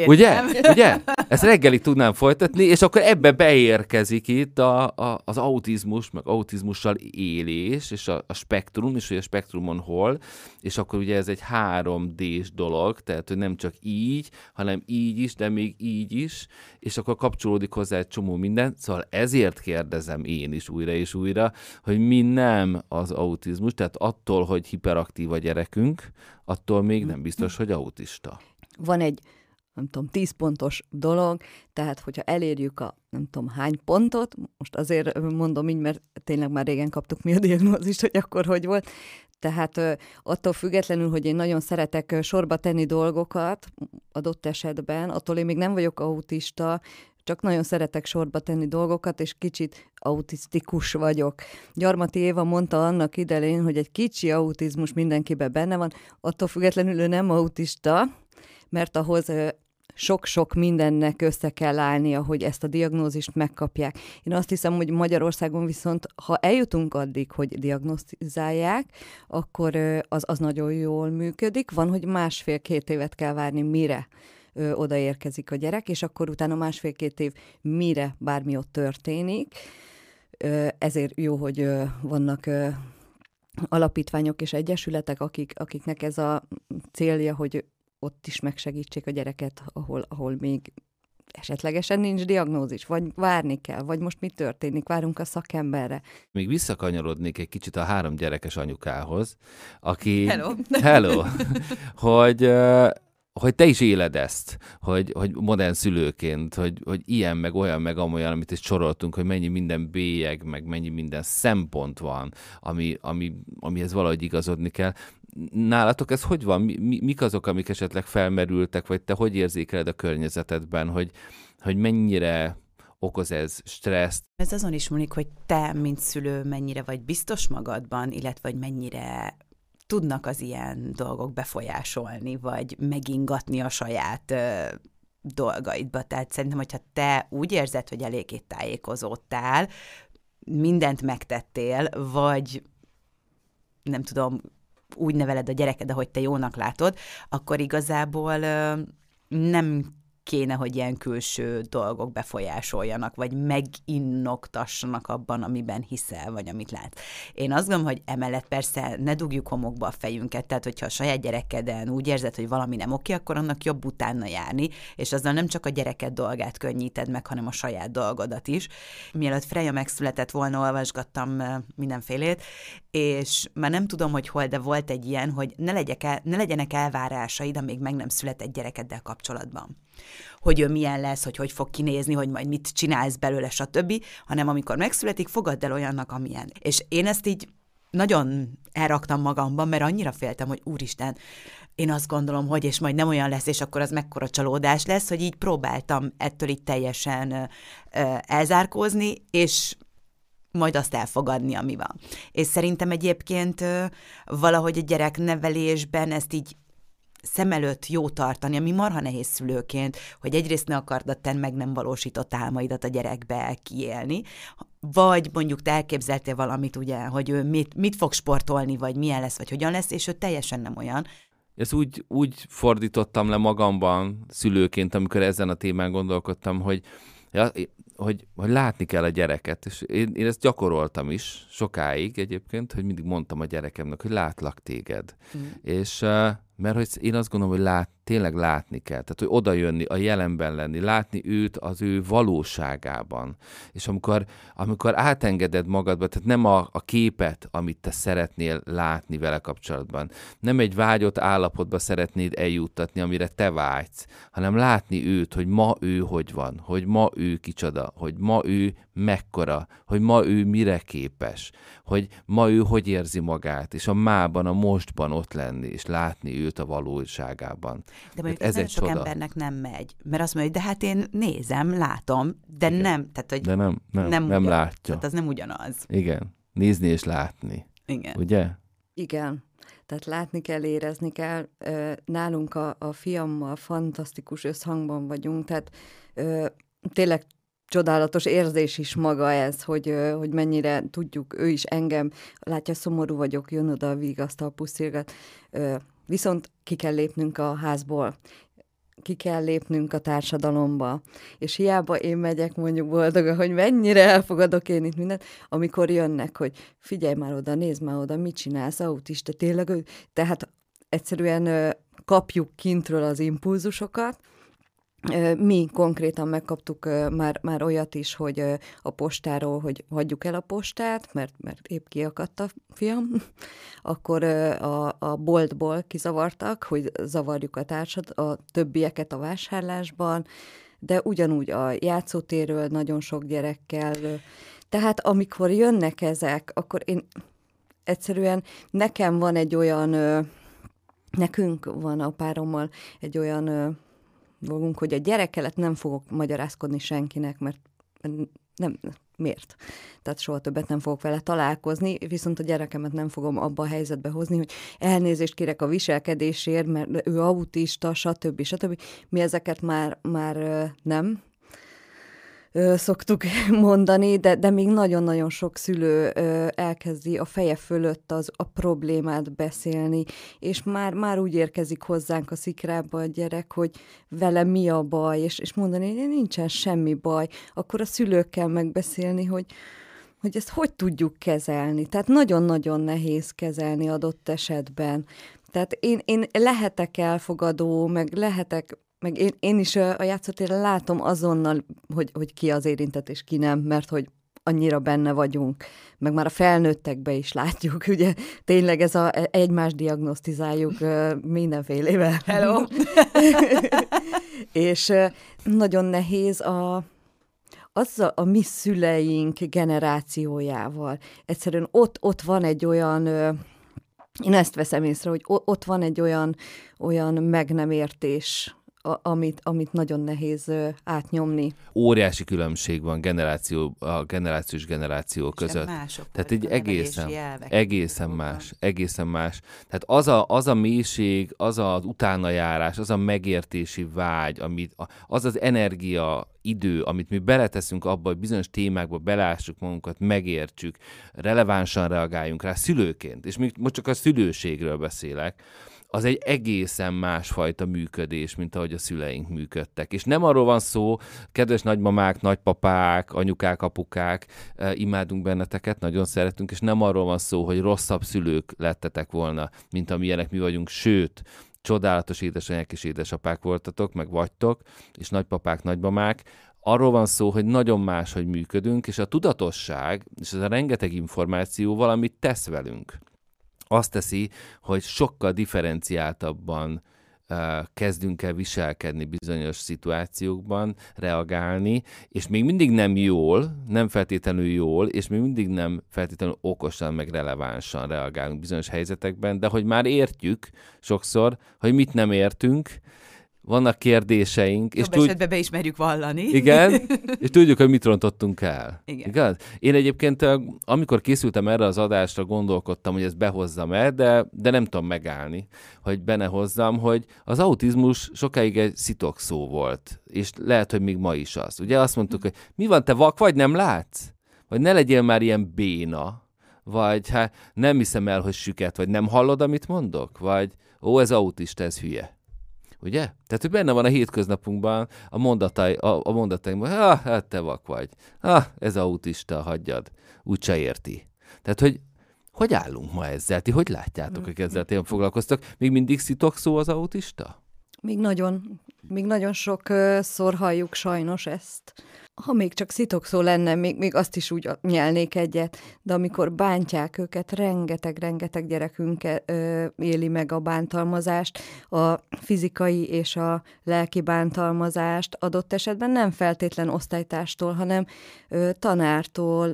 Ugye? Ezt reggelig tudnám folytatni, és akkor ebbe beérkezik itt az autizmus, meg autizmussal élés, és a spektrum, és hogy a spektrumon hol, és akkor ugye ez egy 3D-s dolog, tehát hogy nem csak így, hanem így is, de még így is, és akkor kapcsolódik hozzá egy csomó minden, szóval ezért kérdezem én is újra és újra, hogy mi nem az autizmus, tehát attól, hogy hiperaktív a gyerekünk, attól még nem biztos, hogy autista. Van egy 10 pontos dolog, tehát hogyha elérjük a nem tudom hány pontot, most azért mondom így, mert tényleg már régen kaptuk mi a diagnózist, hogy akkor hogy volt, tehát attól függetlenül, hogy én nagyon szeretek sorba tenni dolgokat adott esetben, attól én még nem vagyok autista, csak nagyon szeretek sorba tenni dolgokat, és kicsit autisztikus vagyok. Gyarmati Éva mondta annak idején, hogy egy kicsi autizmus mindenkiben benne van, attól függetlenül ő nem autista, mert ahhoz sok-sok mindennek össze kell állnia, hogy ezt a diagnózist megkapják. Én azt hiszem, hogy Magyarországon viszont, ha eljutunk addig, hogy diagnosztizálják, akkor az nagyon jól működik. Van, hogy 1,5-2 évet kell várni, mire odaérkezik a gyerek, és akkor utána 1,5-2 év, mire bármi ott történik. Ezért jó, hogy vannak alapítványok és egyesületek, akiknek ez a célja, hogy ott is megsegítsék a gyereket, ahol még esetlegesen nincs diagnózis, vagy várni kell, vagy most mi történik, várunk a szakemberre. Még visszakanyarodnék egy kicsit a 3 gyerekes anyukához, aki... Hello! hogy te is éled ezt, hogy modern szülőként, hogy ilyen, meg olyan, meg amolyan, amit is soroltunk, hogy mennyi minden bélyeg, meg mennyi minden szempont van, amihez valahogy igazodni kell. Nálatok ez hogy van? Mik azok, amik esetleg felmerültek, vagy te hogy érzékeled a környezetedben, hogy mennyire okoz ez stresszt? Ez azon is múlik, hogy te, mint szülő, mennyire vagy biztos magadban, illetve hogy mennyire tudnak az ilyen dolgok befolyásolni, vagy megingatni a saját dolgaidba. Tehát szerintem, hogyha te úgy érzed, hogy eléggé tájékozódtál, mindent megtettél, vagy nem tudom, úgy neveled a gyereked, ahogy te jónak látod, akkor igazából nem kéne, hogy ilyen külső dolgok befolyásoljanak, vagy meginnoktassanak abban, amiben hiszel, vagy amit látsz. Én azt gondolom, hogy emellett persze ne dugjuk homokba a fejünket, tehát hogyha a saját gyerekeden úgy érzed, hogy valami nem oké, akkor annak jobb utána járni, és azzal nem csak a gyereket dolgát könnyíted meg, hanem a saját dolgodat is. Mielőtt Freya megszületett volna, olvasgattam mindenfélét, és már nem tudom, hogy hol, de volt egy ilyen, hogy ne legyenek elvárásaid, amíg meg nem született gyerekeddel kapcsolatban. Hogy ő milyen lesz, hogy fog kinézni, hogy majd mit csinálsz belőle, stb., hanem amikor megszületik, fogadd el olyannak, amilyen. És én ezt így nagyon elraktam magamban, mert annyira féltem, hogy úristen, én azt gondolom, hogy és majd nem olyan lesz, és akkor az mekkora csalódás lesz, hogy így próbáltam ettől így teljesen elzárkózni, és majd azt elfogadni, ami van. És szerintem egyébként valahogy a gyereknevelésben ezt így szem előtt jó tartani, ami marha nehéz szülőként, hogy egyrészt ne akard a te meg nem valósított álmaidat a gyerekbe kiélni, vagy mondjuk te elképzeltél valamit, ugye, hogy ő mit fog sportolni, vagy milyen lesz, vagy hogyan lesz, és ő teljesen nem olyan. Ezt úgy fordítottam le magamban szülőként, amikor ezen a témán gondolkodtam, hogy látni kell a gyereket, és én ezt gyakoroltam is sokáig egyébként, hogy mindig mondtam a gyerekemnek, hogy látlak téged. És mert hogy én azt gondolom, hogy tényleg látni kell, tehát hogy oda jönni, a jelenben lenni, látni őt az ő valóságában. És amikor átengeded magadba, tehát nem a képet, amit te szeretnél látni vele kapcsolatban, nem egy vágyott állapotba szeretnéd eljuttatni, amire te vágysz, hanem látni őt, hogy ma ő hogy van, hogy ma ő kicsoda, hogy ma ő mekkora, hogy ma ő mire képes, hogy ma ő hogy érzi magát, és a mában, a mostban ott lenni, és látni őt a valóságában. De mondjuk ez nagyon sok embernek nem megy, mert azt mondja, hogy de hát én nézem, látom, de igen. Nem. Tehát, hogy de nem látja. Tehát az nem ugyanaz. Igen, nézni és látni. Igen. Ugye? Igen. Tehát látni kell, érezni kell. Nálunk a fiammal fantasztikus összhangban vagyunk, tehát tényleg csodálatos érzés is maga ez, hogy mennyire tudjuk, ő is engem, látja, szomorú vagyok, jön oda a vigasztal, puszilgat, viszont ki kell lépnünk a házból, ki kell lépnünk a társadalomba, és hiába én megyek mondjuk boldogan, hogy mennyire elfogadok én itt mindent, amikor jönnek, hogy figyelj már oda, nézd már oda, mit csinálsz, autista, tényleg, tehát egyszerűen kapjuk kintről az impulzusokat. Mi konkrétan megkaptuk már olyat is, hogy a postáról, hogy hagyjuk el a postát, mert épp kiakadt a fiam, akkor a boltból kizavartak, hogy zavarjuk a többieket a vásárlásban, de ugyanúgy a játszótérről nagyon sok gyerekkel. Tehát amikor jönnek ezek, akkor én egyszerűen nekem van egy olyan, nekünk van a párommal egy olyan dolgunk, hogy a gyerekkelet nem fogok magyarázkodni senkinek, mert nem, miért? Tehát soha többet nem fogok vele találkozni, viszont a gyerekemet nem fogom abba a helyzetbe hozni, hogy elnézést kérek a viselkedésért, mert ő autista, stb. Mi ezeket már nem szoktuk mondani, de még nagyon-nagyon sok szülő elkezdi a feje fölött a problémát beszélni, és már úgy érkezik hozzánk a szikrába a gyerek, hogy vele mi a baj, és mondani, hogy nincsen semmi baj, akkor a szülőkkel megbeszélni, hogy ezt hogy tudjuk kezelni. Tehát nagyon-nagyon nehéz kezelni adott esetben. Tehát én lehetek elfogadó, meg én is a játszótéren látom azonnal, hogy ki az érintett és ki nem, mert hogy annyira benne vagyunk, meg már a felnőttekbe is látjuk, ugye tényleg ez egymást diagnosztizáljuk mindenfélével. Hello! És nagyon nehéz a mi szüleink generációjával. Egyszerűen ott van egy olyan... Én ezt veszem észre, hogy ott van egy olyan meg nem értés, amit nagyon nehéz átnyomni. Óriási különbség van a generációs generáció között. Tehát egy egészen más. Tehát az a mélység, az az utánajárás, az a megértési vágy, az az energia, idő, amit mi beleteszünk abba, hogy bizonyos témákba belássuk magunkat, megértsük, relevánsan reagáljunk rá szülőként, és most csak a szülőségről beszélek, az egy egészen másfajta működés, mint ahogy a szüleink működtek. És nem arról van szó, kedves nagymamák, nagypapák, anyukák, apukák, imádunk benneteket, nagyon szeretünk, és nem arról van szó, hogy rosszabb szülők lettetek volna, mint amilyenek mi vagyunk, sőt, csodálatos édesanyák és édesapák voltatok, meg vagytok, és nagypapák, nagymamák. Arról van szó, hogy nagyon máshogy működünk, és a tudatosság, és ez a rengeteg információ valamit tesz velünk. Azt teszi, hogy sokkal differenciáltabban kezdünk el viselkedni bizonyos szituációkban, reagálni, és még mindig nem jól, nem feltétlenül jól, és még mindig nem feltétlenül okosan, meg relevánsan reagálunk bizonyos helyzetekben, de hogy már értjük sokszor, hogy mit nem értünk, vannak kérdéseink. Jobb esetben be is merjük vallani. Igen, és tudjuk, hogy mit rontottunk el. Igen. Igaz? Én egyébként, amikor készültem erre az adásra, gondolkodtam, hogy ezt behozzam-e, de nem tudom megállni, hogy benne hozzam, hogy az autizmus sokáig egy szitokszó volt, és lehet, hogy még ma is az. Ugye azt mondtuk, hogy mi van, te vak vagy, nem látsz? Vagy ne legyél már ilyen béna, vagy hát nem hiszem el, hogy süket, vagy nem hallod, amit mondok? Vagy ez autista, ez hülye. Ugye? Tehát, hogy benne van a hétköznapunkban a mondatainkban, hát te vak vagy. Ez autista, hagyjad. Úgyse érti. Tehát, hogy állunk ma ezzel? Ti hogy látjátok, hogy ezzel tényleg foglalkoztok? Még mindig szitokszó az autista? Még nagyon sokszor halljuk sajnos ezt. Ha még csak szitokszó lenne, még azt is úgy nyelnék egyet, de amikor bántják őket, rengeteg gyerekünk éli meg a bántalmazást, a fizikai és a lelki bántalmazást, adott esetben nem feltétlen osztálytárstól, hanem tanártól,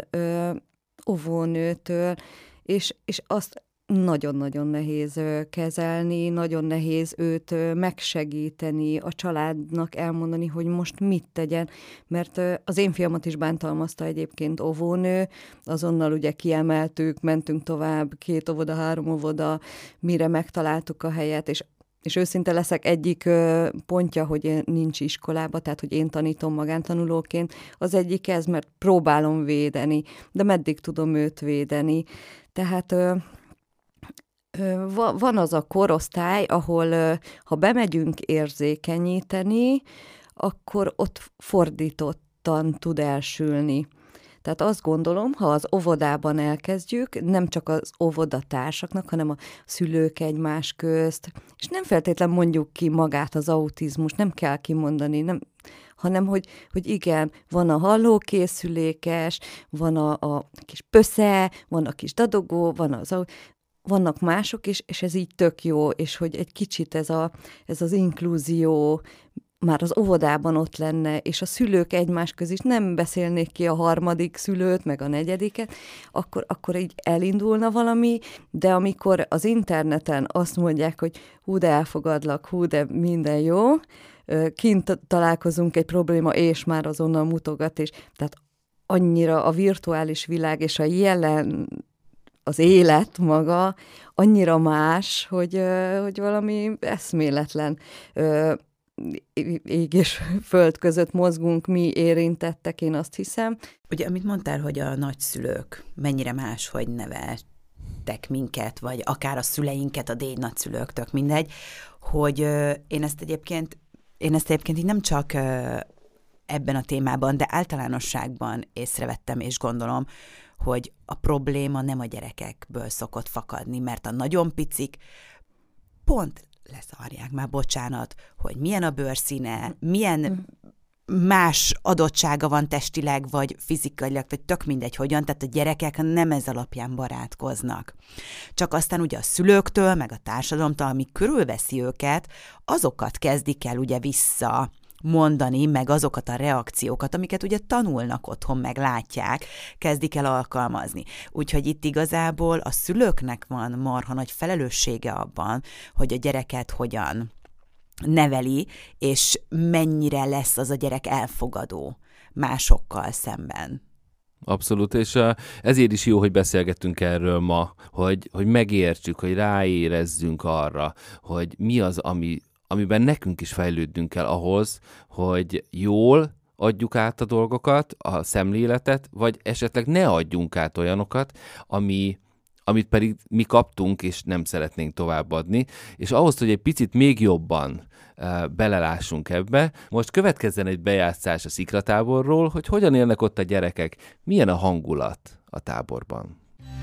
óvónőtől, és azt nagyon-nagyon nehéz kezelni, nagyon nehéz őt megsegíteni, a családnak elmondani, hogy most mit tegyen, mert az én fiamat is bántalmazta egyébként óvónő, azonnal ugye kiemeltük, mentünk tovább, 2 óvoda, 3 óvoda, mire megtaláltuk a helyet, és őszinte leszek, egyik pontja, hogy nincs iskolába, tehát hogy én tanítom magántanulóként, az egyik ez, mert próbálom védeni, de meddig tudom őt védeni. Tehát van az a korosztály, ahol ha bemegyünk érzékenyíteni, akkor ott fordítottan tud elsülni. Tehát azt gondolom, ha az óvodában elkezdjük, nem csak az óvodatársaknak, hanem a szülők egymás közt, és nem feltétlenül mondjuk ki magát az autizmus, nem kell kimondani, hanem hogy igen, van a hallókészülékes, van a kis pösze, van a kis dadogó, vannak mások is, és ez így tök jó, és hogy egy kicsit ez az inkluzió már az óvodában ott lenne, és a szülők egymás közé is nem beszélnék ki a 3. szülőt, meg a 4, akkor így elindulna valami, de amikor az interneten azt mondják, hogy hú, de elfogadlak, hú, de minden jó, kint találkozunk egy probléma, és már azonnal mutogat, és tehát annyira a virtuális világ és a jelen, az élet maga annyira más, hogy valami eszméletlen ég és föld között mozgunk, mi érintettek, én azt hiszem. Ugye, amit mondtál, hogy a nagyszülők mennyire máshogy neveltek minket, vagy akár a szüleinket, a dédnagyszülők, tök mindegy, hogy én ezt egyébként így nem csak ebben a témában, de általánosságban észrevettem, és gondolom, hogy a probléma nem a gyerekekből szokott fakadni, mert a nagyon picik pont leszarják már, bocsánat, hogy milyen a bőrszíne, milyen más adottsága van testileg, vagy fizikailag, vagy tök mindegy hogyan, tehát a gyerekek nem ez alapján barátkoznak. Csak aztán ugye a szülőktől, meg a társadalomtól, ami körülveszi őket, azokat kezdik el ugye vissza mondani, meg azokat a reakciókat, amiket ugye tanulnak otthon, meg látják, kezdik el alkalmazni. Úgyhogy itt igazából a szülőknek van marha nagy felelőssége abban, hogy a gyereket hogyan neveli, és mennyire lesz az a gyerek elfogadó másokkal szemben. Abszolút, és ezért is jó, hogy beszélgettünk erről ma, hogy megértsük, hogy ráérezzünk arra, hogy mi az, amiben nekünk is fejlődnünk kell ahhoz, hogy jól adjuk át a dolgokat, a szemléletet, vagy esetleg ne adjunk át olyanokat, ami amit pedig mi kaptunk, és nem szeretnénk továbbadni, és ahhoz, hogy egy picit még jobban belelássunk ebbe, most következzen egy bejátszás a sziklatáborról, hogy hogyan élnek ott a gyerekek, milyen a hangulat a táborban.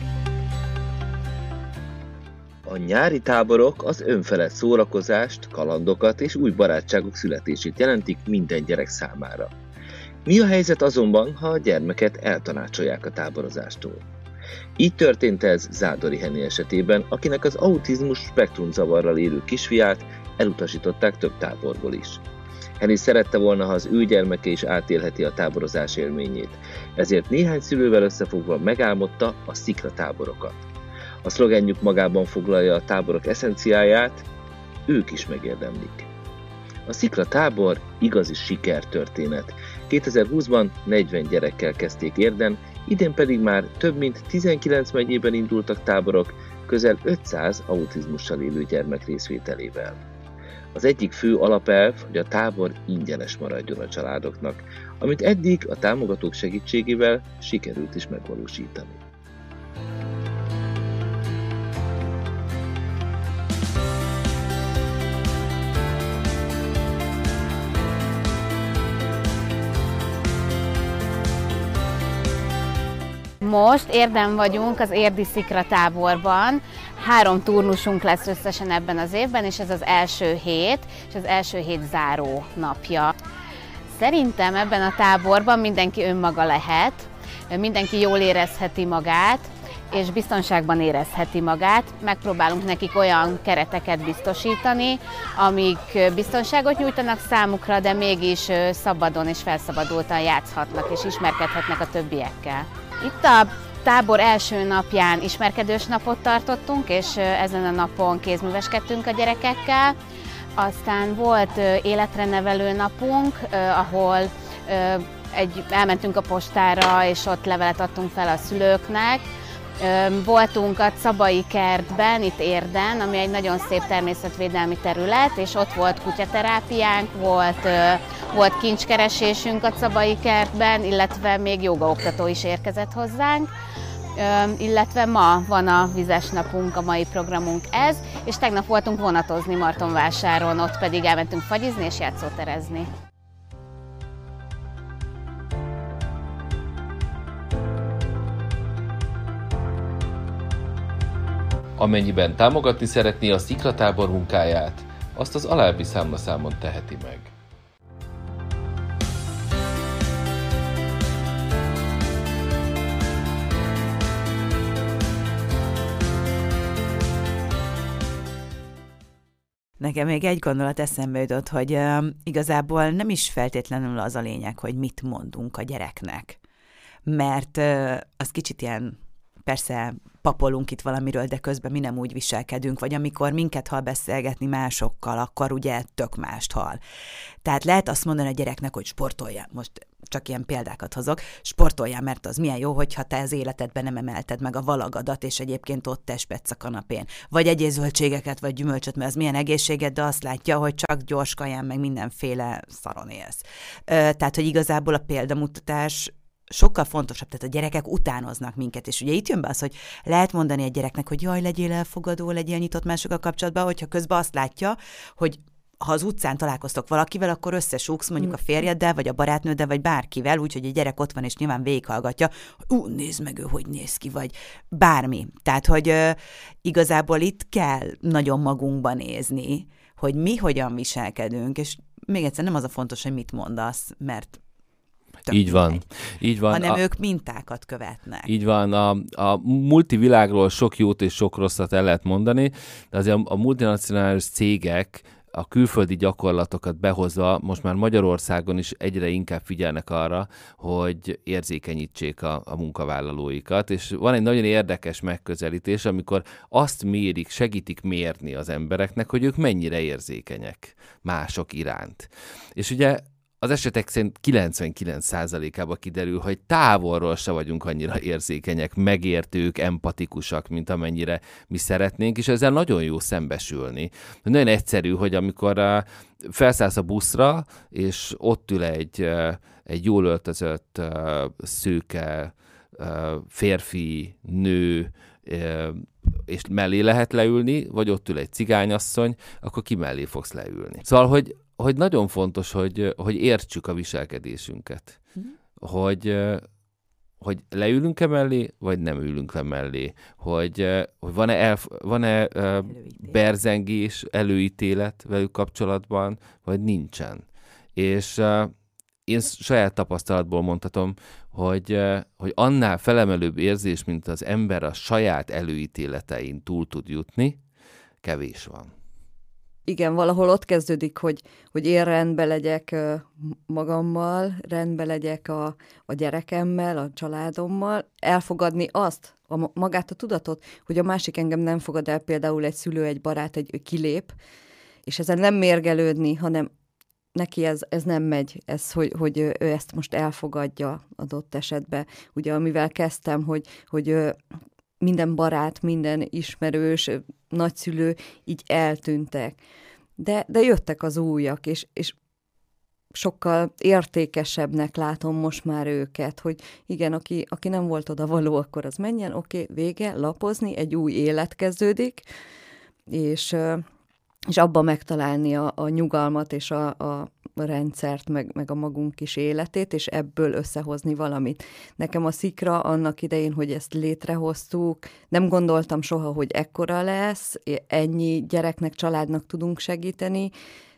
A nyári táborok az önfelett szórakozást, kalandokat és új barátságok születését jelentik minden gyerek számára. Mi a helyzet azonban, ha a gyermeket eltanácsolják a táborozástól? Így történt ez Zádori Henny esetében, akinek az autizmus spektrumzavarral élő kisfiát elutasították több táborból is. Henny szerette volna, ha az ő gyermeke is átélheti a táborozás élményét, ezért néhány szülővel összefogva megálmodta a sziklatáborokat. A szlogenjük magában foglalja a táborok eszenciáját, ők is megérdemlik. A sziklatábor igazi sikertörténet. 2020-ban 40 gyerekkel kezdték Érden, idén pedig már több mint 19 megyében indultak táborok, közel 500 autizmussal élő gyermek részvételével. Az egyik fő alapelv, hogy a tábor ingyenes maradjon a családoknak, amit eddig a támogatók segítségével sikerült is megvalósítani. Most Érden vagyunk, az érdi sziklatáborban. 3 turnusunk lesz összesen ebben az évben, és ez az első hét, és az első hét záró napja. Szerintem ebben a táborban mindenki önmaga lehet, mindenki jól érezheti magát, és biztonságban érezheti magát. Megpróbálunk nekik olyan kereteket biztosítani, amik biztonságot nyújtanak számukra, de mégis szabadon és felszabadultan játszhatnak és ismerkedhetnek a többiekkel. Itt a tábor első napján ismerkedős napot tartottunk, és ezen a napon kézműveskedtünk a gyerekekkel. Aztán volt életre nevelő napunk, ahol elmentünk a postára, és ott levelet adtunk fel a szülőknek. Voltunk a Cabai kertben, itt Érden, ami egy nagyon szép természetvédelmi terület, és ott volt kutyaterápiánk, volt kincskeresésünk a Cabai kertben, illetve még jogaoktató is érkezett hozzánk. Illetve ma van a vizes napunk, a mai programunk ez, és tegnap voltunk vonatozni Martonvásáron, ott pedig elmentünk fagyizni és játszóterezni. Amennyiben támogatni szeretné a sziklatábor munkáját, azt az alábbi számlaszámon teheti meg. Nekem még egy gondolat eszembe jutott, hogy igazából nem is feltétlenül az a lényeg, hogy mit mondunk a gyereknek. Mert az kicsit ilyen, persze papolunk itt valamiről, de közben mi nem úgy viselkedünk, vagy amikor minket hall beszélgetni másokkal, akkor ugye tök mást hall. Tehát lehet azt mondani a gyereknek, hogy sportoljál, most csak ilyen példákat hozok, sportoljál, mert az milyen jó, hogyha te az életedben nem emelted meg a valagadat, és egyébként ott testpedsz a kanapén. Vagy egyéb zöldségeket, vagy gyümölcsöt, mert az milyen egészséged, de azt látja, hogy csak gyors kaján, meg mindenféle szaron élsz. Tehát, hogy igazából a példamutatás sokkal fontosabb, tehát a gyerekek utánoznak minket, és ugye itt jön be az, hogy lehet mondani egy gyereknek, hogy jaj, legyél elfogadó, legyél nyitott másokkal kapcsolatban, hogyha közben azt látja, hogy ha az utcán találkoztok valakivel, akkor összesúgsz mondjuk a férjeddel, vagy a barátnőddel, vagy bárkivel, úgyhogy egy gyerek ott van, és nyilván végighallgatja, nézd meg ő, hogy néz ki, vagy bármi. Tehát, hogy igazából itt kell nagyon magunkba nézni, hogy mi hogyan viselkedünk, és még egyszer nem az a fontos, hogy mit mondasz, mert így van. Hanem ők mintákat követnek. Így van. A multivilágról sok jót és sok rosszat el lehet mondani, de azért a multinacionális cégek a külföldi gyakorlatokat behozva most már Magyarországon is egyre inkább figyelnek arra, hogy érzékenyítsék a munkavállalóikat, és van egy nagyon érdekes megközelítés, amikor azt mérik, segítik mérni az embereknek, hogy ők mennyire érzékenyek mások iránt. És ugye az esetek szerint 99%-ában kiderül, hogy távolról se vagyunk annyira érzékenyek, megértők, empatikusak, mint amennyire mi szeretnénk, és ezzel nagyon jó szembesülni. Nagyon egyszerű, hogy amikor felszállsz a buszra, és ott ül egy jól öltözött, szőke, férfi, nő, és mellé lehet leülni, vagy ott ül egy cigányasszony, akkor ki mellé fogsz leülni. Szóval, hogy nagyon fontos, hogy értsük a viselkedésünket. Hogy leülünk-e mellé, vagy nem ülünk le mellé. Hogy van-e berzengés, előítélet velük kapcsolatban, vagy nincsen. És én saját tapasztalatból mondhatom, hogy annál felemelőbb érzés, mint az ember a saját előítéletein túl tud jutni, kevés van. Igen, valahol ott kezdődik, hogy én rendben legyek magammal, rendben legyek a gyerekemmel, a családommal, elfogadni azt, magát a tudatot, hogy a másik engem nem fogad el, például egy szülő, egy barát, egy kilép, és ezen nem mérgelődni, hanem neki ez nem megy, hogy ő ezt most elfogadja adott esetben. Ugye, amivel kezdtem, hogy minden barát, minden ismerős, nagyszülő így eltűntek. De jöttek az újak, és sokkal értékesebbnek látom most már őket, hogy igen, aki nem volt oda való, akkor az menjen, oké, vége, lapozni, egy új élet kezdődik, és abban megtalálni a nyugalmat és a rendszert, meg a magunk kis életét, és ebből összehozni valamit. Nekem a Szikra annak idején, hogy ezt létrehoztuk, nem gondoltam soha, hogy ekkora lesz, ennyi gyereknek, családnak tudunk segíteni,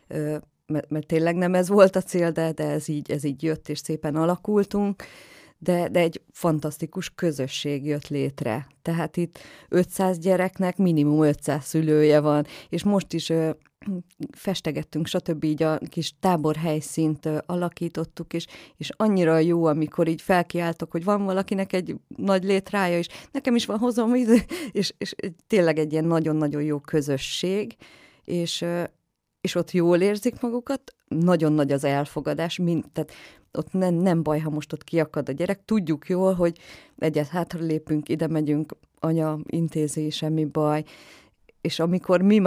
mert tényleg nem ez volt a cél, de ez így jött, és szépen alakultunk, de egy fantasztikus közösség jött létre. Tehát itt 500 gyereknek minimum 500 szülője van, és most is festegettünk, stb. Így a kis táborhelyszínt alakítottuk, és annyira jó, amikor így felkiáltok, hogy van valakinek egy nagy létrája, és nekem is van, hozom, és tényleg egy ilyen nagyon-nagyon jó közösség, és ott jól érzik magukat, nagyon nagy az elfogadás, tehát ott nem baj, ha most ott kiakad a gyerek, tudjuk jól, hogy egyet hátralépünk, ide megyünk, anya intézi, semmi baj, és amikor mi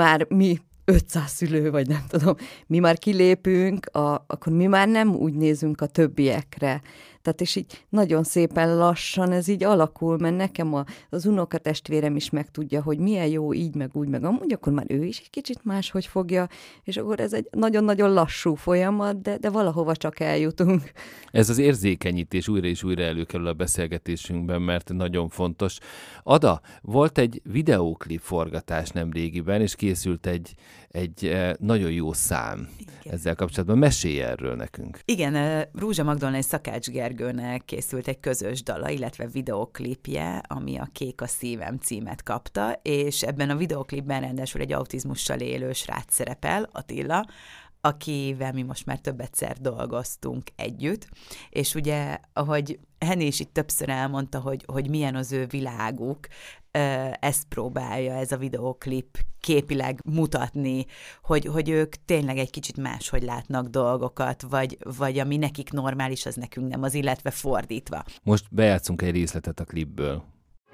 500 szülő, vagy nem tudom, mi már kilépünk, akkor mi már nem úgy nézünk a többiekre. Tehát és így nagyon szépen lassan ez így alakul, mert nekem az unokatestvérem is megtudja, hogy milyen jó így, meg úgy, meg amúgy, akkor már ő is egy kicsit máshogy fogja, és akkor ez egy nagyon-nagyon lassú folyamat, de valahova csak eljutunk. Ez az érzékenyítés újra és újra előkerül a beszélgetésünkben, mert nagyon fontos. Ada, volt egy videóklip forgatás nemrégiben, és készült egy nagyon jó szám. Igen. Ezzel kapcsolatban. Mesélj erről nekünk. Igen, Rózsa Magdolna és Szakács Gergőnek készült egy közös dala, illetve videóklipje, ami a Kék a szívem címet kapta, és ebben a videóklipben ráadásul egy autizmussal élő srác szerepel, Attila, akivel mi most már több egyszer dolgoztunk együtt, és ugye, ahogy Henné is itt többször elmondta, hogy milyen az ő világuk, ezt próbálja ez a videóklip képileg mutatni, hogy ők tényleg egy kicsit máshogy látnak dolgokat, vagy ami nekik normális, az nekünk nem az, illetve fordítva. Most bejátszunk egy részletet a klipből.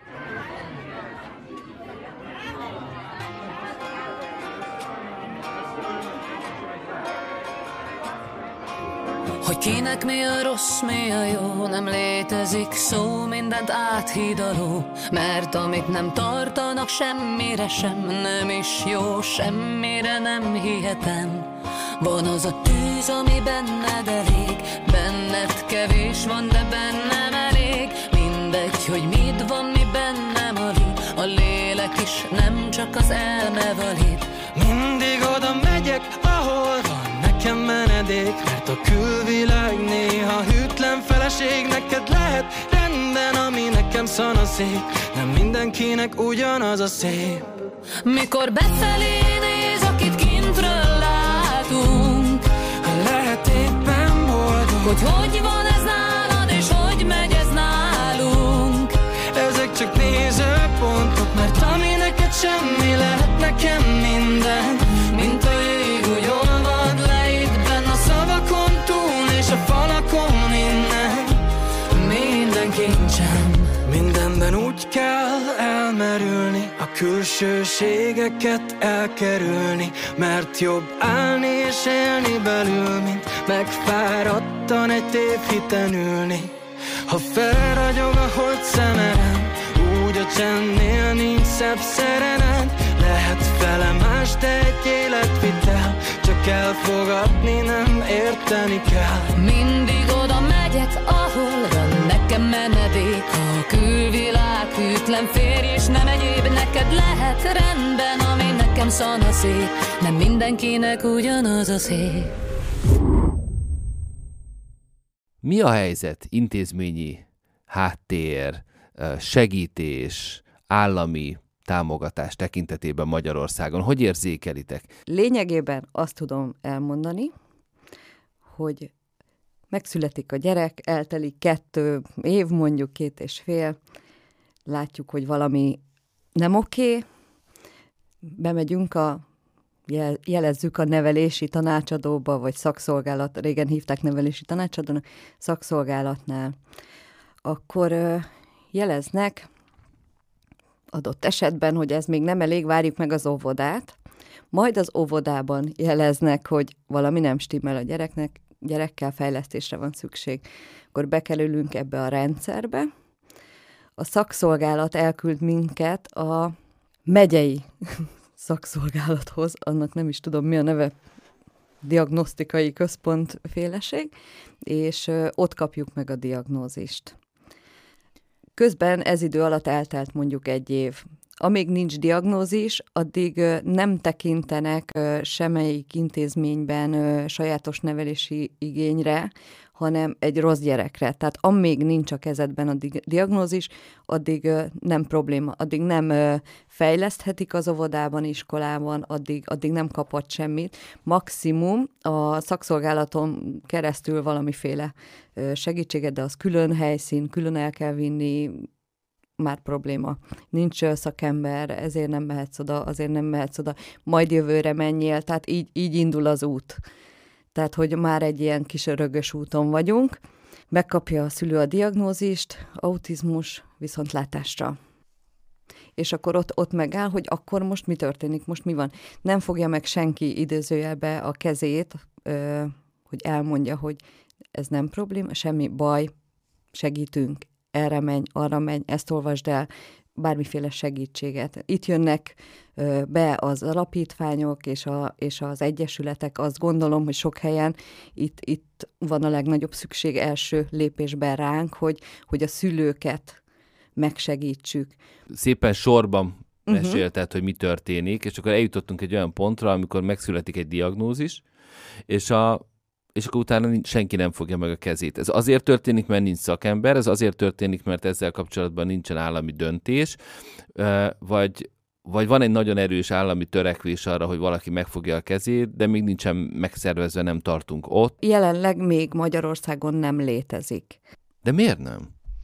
Hogy kinek mi a rossz, mi a jó, nem létezik szó, mindent áthidaló, mert amit nem tartanak semmire sem, nem is jó, semmire nem hihetem. Van az a tűz, ami benned elég, benned kevés van, de bennem elég. Mindegy, hogy mit van, mi bennem alig, a lélek is nem csak az elme valid. Mindig oda megyek, ahol van nekem menedék, mert a külvilág néha hűtlen feleség. Neked lehet rendben, ami nekem szanaszék, nem mindenkinek ugyanaz a szép. Mikor befelé néz, akit kintről látunk, lehet éppen boldog, hogy van ez nálad, és hogy megy ez nálunk. Ezek csak nézőpontok, mert ami neked semmi, lehet nekem minden. Mint a jég, úgy olvad le itt benn a szavakon túl, és a falakon innen. Minden kincsem, mindenben úgy kell elmerülni, a külsőségeket elkerülni, mert jobb állni és élni belül, mint megfáradtan egy tévhiten ülni. Ha felragyog a hold szemem, úgy a Semnél nincs szebb szerelem. Lehet fele más, de egy életvitel. Csak elfogadni, nem érteni kell. Mindig oda megyek, ahol van nekem menedék. A külvilág hűtlen férj, és nem egyéb neked lehet rendben, ami nekem szanaszék. Nem mindenkinek ugyanaz a szép. Mi a helyzet? Intézményi háttér, segítés, állami támogatás tekintetében Magyarországon? Hogy érzékelitek? Lényegében azt tudom elmondani, hogy megszületik a gyerek, eltelik 2 év, mondjuk 2,5, látjuk, hogy valami nem oké, bemegyünk jelezzük a nevelési tanácsadóba, vagy szakszolgálat, régen hívták nevelési tanácsadónak, szakszolgálatnál, akkor jeleznek adott esetben, hogy ez még nem elég, várjuk meg az óvodát, majd az óvodában jeleznek, hogy valami nem stimmel a gyerekkel, fejlesztésre van szükség. Akkor bekerülünk ebbe a rendszerbe. A szakszolgálat elküld minket a megyei szakszolgálathoz, annak nem is tudom mi a neve, diagnosztikai központféleség, és ott kapjuk meg a diagnózist. Közben ez idő alatt eltelt mondjuk 1 év. Amíg nincs diagnózis, addig nem tekintenek semmelyik intézményben sajátos nevelési igényre, hanem egy rossz gyerekre. Tehát amíg nincs a kezedben a diagnózis, addig nem probléma, addig nem fejleszthetik az óvodában, iskolában, addig nem kapott semmit. Maximum a szakszolgálaton keresztül valamiféle segítséget, de az külön helyszín, külön el kell vinni, már probléma. Nincs szakember, ezért nem mehetsz oda, azért nem mehetsz oda, majd jövőre menjél, tehát így indul az út. Tehát, hogy már egy ilyen kis örögös úton vagyunk. Megkapja a szülő a diagnózist, autizmus, viszontlátásra. És akkor ott megáll, hogy akkor most mi történik, most mi van. Nem fogja meg senki idézőjelbe a kezét, hogy elmondja, hogy ez nem probléma, semmi baj, segítünk, erre menj, arra menj, ezt olvasd el, bármiféle segítséget. Itt jönnek be az alapítványok és az egyesületek. Azt gondolom, hogy sok helyen itt van a legnagyobb szükség első lépésben ránk, hogy a szülőket megsegítsük. Szépen sorban mesélted, hogy mi történik, és akkor eljutottunk egy olyan pontra, amikor megszületik egy diagnózis, és akkor utána senki nem fogja meg a kezét. Ez azért történik, mert nincs szakember, ez azért történik, mert ezzel kapcsolatban nincsen állami döntés, vagy van egy nagyon erős állami törekvés arra, hogy valaki megfogja a kezét, de még nincsen megszervezve, nem tartunk ott. Jelenleg még Magyarországon nem létezik. De miért nem?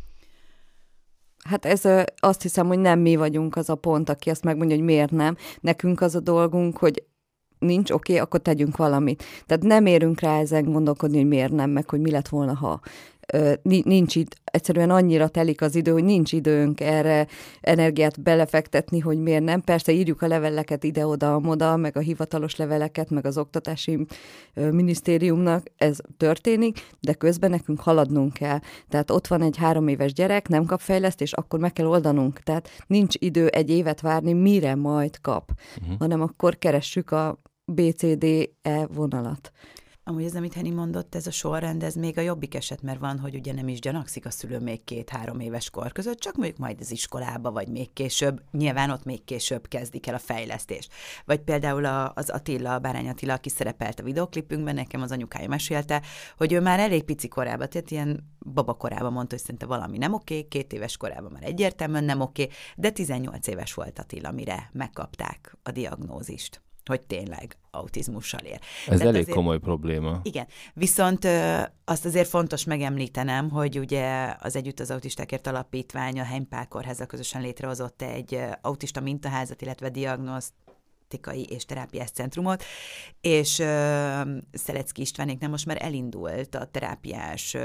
Hát ez azt hiszem, hogy nem mi vagyunk az a pont, aki azt megmondja, hogy miért nem. Nekünk az a dolgunk, hogy nincs, oké, akkor tegyünk valamit. Tehát nem érünk rá ezen gondolkodni, hogy miért nem, meg hogy mi lett volna, ha nincs itt, egyszerűen annyira telik az idő, hogy nincs időnk erre energiát belefektetni, hogy miért nem. Persze írjuk a leveleket ide-oda-amoda, meg a hivatalos leveleket, meg az oktatási minisztériumnak, ez történik, de közben nekünk haladnunk kell. Tehát ott van egy 3 éves gyerek, nem kap fejlesztést, akkor meg kell oldanunk. Tehát nincs idő 1 évet várni, mire majd kap, hanem akkor keressük a BCD-E vonalat. Amúgy ez, amit Henny mondott, ez a sorrend, ez még a jobbik eset, mert van, hogy ugye nem is gyanakszik a szülő még 2-3 éves kor között, csak mondjuk majd az iskolába, vagy még később, nyilván ott még később kezdik el a fejlesztést. Vagy például az Attila, Bárány Attila, aki szerepelt a videoklipünkben, nekem az anyukája mesélte, hogy ő már elég pici korában, tehát ilyen babakorában mondta, hogy szerintem valami nem oké, 2 éves korában már egyértelműen nem oké, de 18 éves volt Attila, mire megkapták a diagnózist, hogy tényleg autizmussal él. Ez elég azért komoly probléma. Igen, viszont azt azért fontos megemlítenem, hogy ugye az Együtt az Autistákért Alapítvány a Heim-Pál Kórházzal közösen létrehozott egy autista mintaházat, illetve diagnosztikai és terápiás centrumot, és Szelecki Istvánéknál most már elindult a terápiás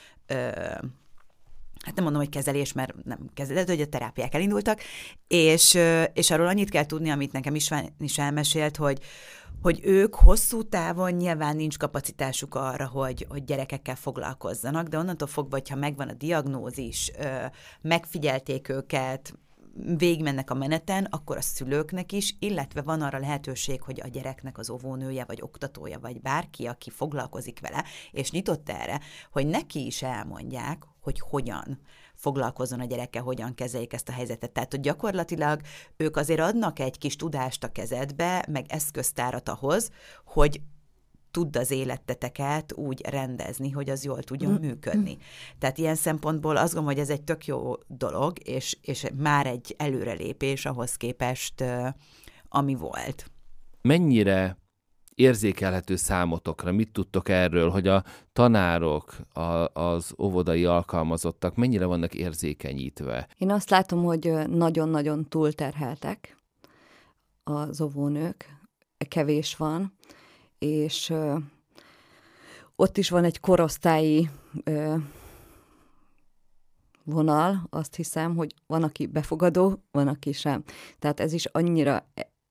hát nem mondom, hogy kezelés, mert nem kezelés, hogy a terápiák elindultak, és arról annyit kell tudni, amit nekem is elmesélt, hogy ők hosszú távon nyilván nincs kapacitásuk arra, hogy gyerekekkel foglalkozzanak, de onnantól fogva, hogyha megvan a diagnózis, megfigyelték őket, végigmennek a meneten, akkor a szülőknek is, illetve van arra lehetőség, hogy a gyereknek az óvónője, vagy oktatója, vagy bárki, aki foglalkozik vele, és nyitott erre, hogy neki is elmondják, hogy hogyan foglalkozzon a gyerekkel, hogyan kezeljék ezt a helyzetet. Tehát, hogy gyakorlatilag ők azért adnak egy kis tudást a kezedbe, meg eszköztárat ahhoz, hogy tudd az életeteket úgy rendezni, hogy az jól tudjon működni. Tehát ilyen szempontból azt gondolom, hogy ez egy tök jó dolog, és már egy előrelépés ahhoz képest, ami volt. Mennyire érzékelhető számotokra, mit tudtok erről, hogy a tanárok, az óvodai alkalmazottak mennyire vannak érzékenyítve? Én azt látom, hogy nagyon-nagyon túlterheltek az óvónők, kevés van, és ott is van egy korosztályi vonal, azt hiszem, hogy van, aki befogadó, van, aki sem. Tehát ez is annyira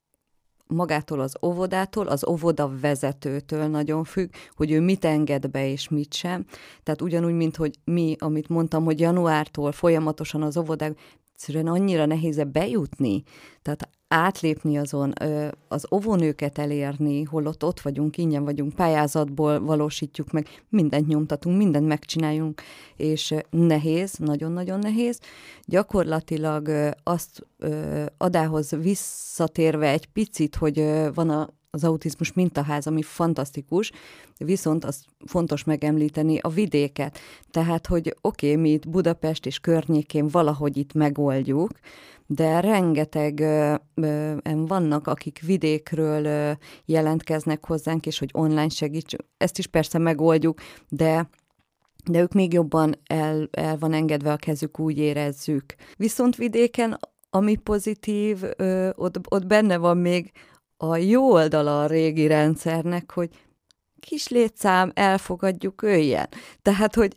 magától az óvodától, az óvoda vezetőtől nagyon függ, hogy ő mit enged be és mit sem. Tehát ugyanúgy, mint hogy mi, amit mondtam, hogy januártól folyamatosan az óvodák, egyszerűen annyira nehéz bejutni, tehát átlépni azon, az óvónőket elérni, holott ott vagyunk, ingyen vagyunk, pályázatból valósítjuk meg, mindent nyomtatunk, mindent megcsináljunk, és nehéz, nagyon-nagyon nehéz. Gyakorlatilag azt Adához visszatérve egy picit, hogy van az autizmus mintaház, ami fantasztikus, viszont az fontos megemlíteni a vidéket. Tehát, hogy oké, mi itt Budapest és környékén valahogy itt megoldjuk, de rengeteg vannak, akik vidékről jelentkeznek hozzánk, és hogy online segítsünk. Ezt is persze megoldjuk, de ők még jobban el van engedve a kezük, úgy érezzük. Viszont vidéken, ami pozitív, ott benne van még a jó oldala a régi rendszernek, hogy kis létszám, elfogadjuk, öljen. Tehát, hogy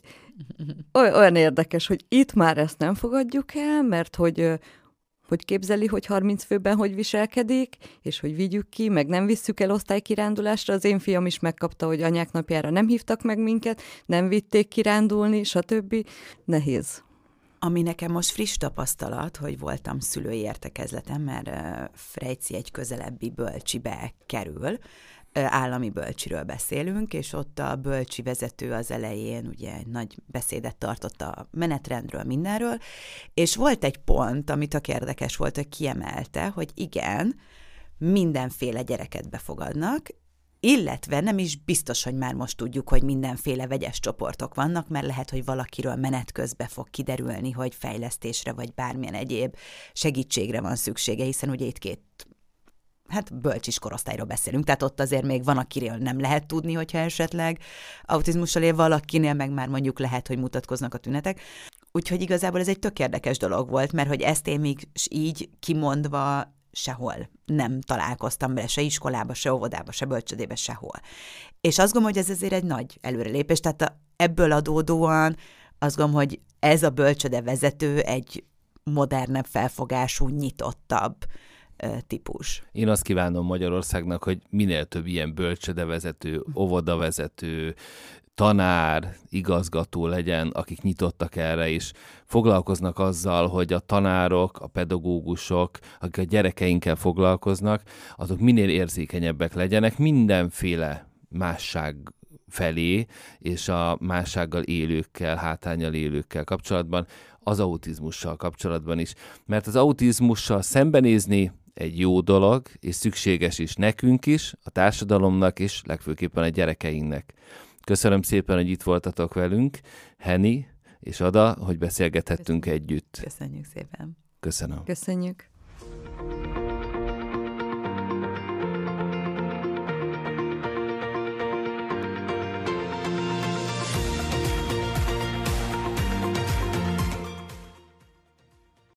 olyan érdekes, hogy itt már ezt nem fogadjuk el, mert hogy képzeli, hogy 30 főben hogy viselkedik, és hogy vigyük ki, meg nem visszük el osztálykirándulásra. Az én fiam is megkapta, hogy anyák napjára nem hívtak meg minket, nem vitték kirándulni, stb. Nehéz. Ami nekem most friss tapasztalat, hogy voltam szülői értekezleten, mert Frejci egy közelebbi bölcsibe kerül, állami bölcsiről beszélünk, és ott a bölcsi vezető az elején ugye egy nagy beszédet tartott a menetrendről, mindenről, és volt egy pont, ami tök érdekes volt, hogy kiemelte, hogy igen, mindenféle gyereket befogadnak, illetve nem is biztos, hogy már most tudjuk, hogy mindenféle vegyes csoportok vannak, mert lehet, hogy valakiről menet közben fog kiderülni, hogy fejlesztésre vagy bármilyen egyéb segítségre van szüksége, hiszen ugye itt két bölcsis korosztályról beszélünk, tehát ott azért még van, akiről nem lehet tudni, hogyha esetleg autizmussal él, valakinél meg már mondjuk lehet, hogy mutatkoznak a tünetek. Úgyhogy igazából ez egy tök érdekes dolog volt, mert hogy ezt én még így kimondva sehol nem találkoztam vele, se iskolába, se óvodába, se bölcsödébe, sehol. És azt gondolom, hogy ez azért egy nagy előrelépés, tehát ebből adódóan azt gondolom, hogy ez a bölcsöde vezető egy modernebb felfogású, nyitottabb típus. Én azt kívánom Magyarországnak, hogy minél több ilyen bölcsödevezető, óvodavezető, tanár, igazgató legyen, akik nyitottak erre is, foglalkoznak azzal, hogy a tanárok, a pedagógusok, akik a gyerekeinkkel foglalkoznak, azok minél érzékenyebbek legyenek mindenféle másság felé, és a mássággal élőkkel, hátránnyal élőkkel kapcsolatban, az autizmussal kapcsolatban is. Mert az autizmussal szembenézni egy jó dolog, és szükséges is nekünk is, a társadalomnak is, legfőképpen a gyerekeinknek. Köszönöm szépen, hogy itt voltatok velünk, Henny és Ada, hogy beszélgethettünk együtt. Köszönjük szépen. Köszönöm. Köszönjük.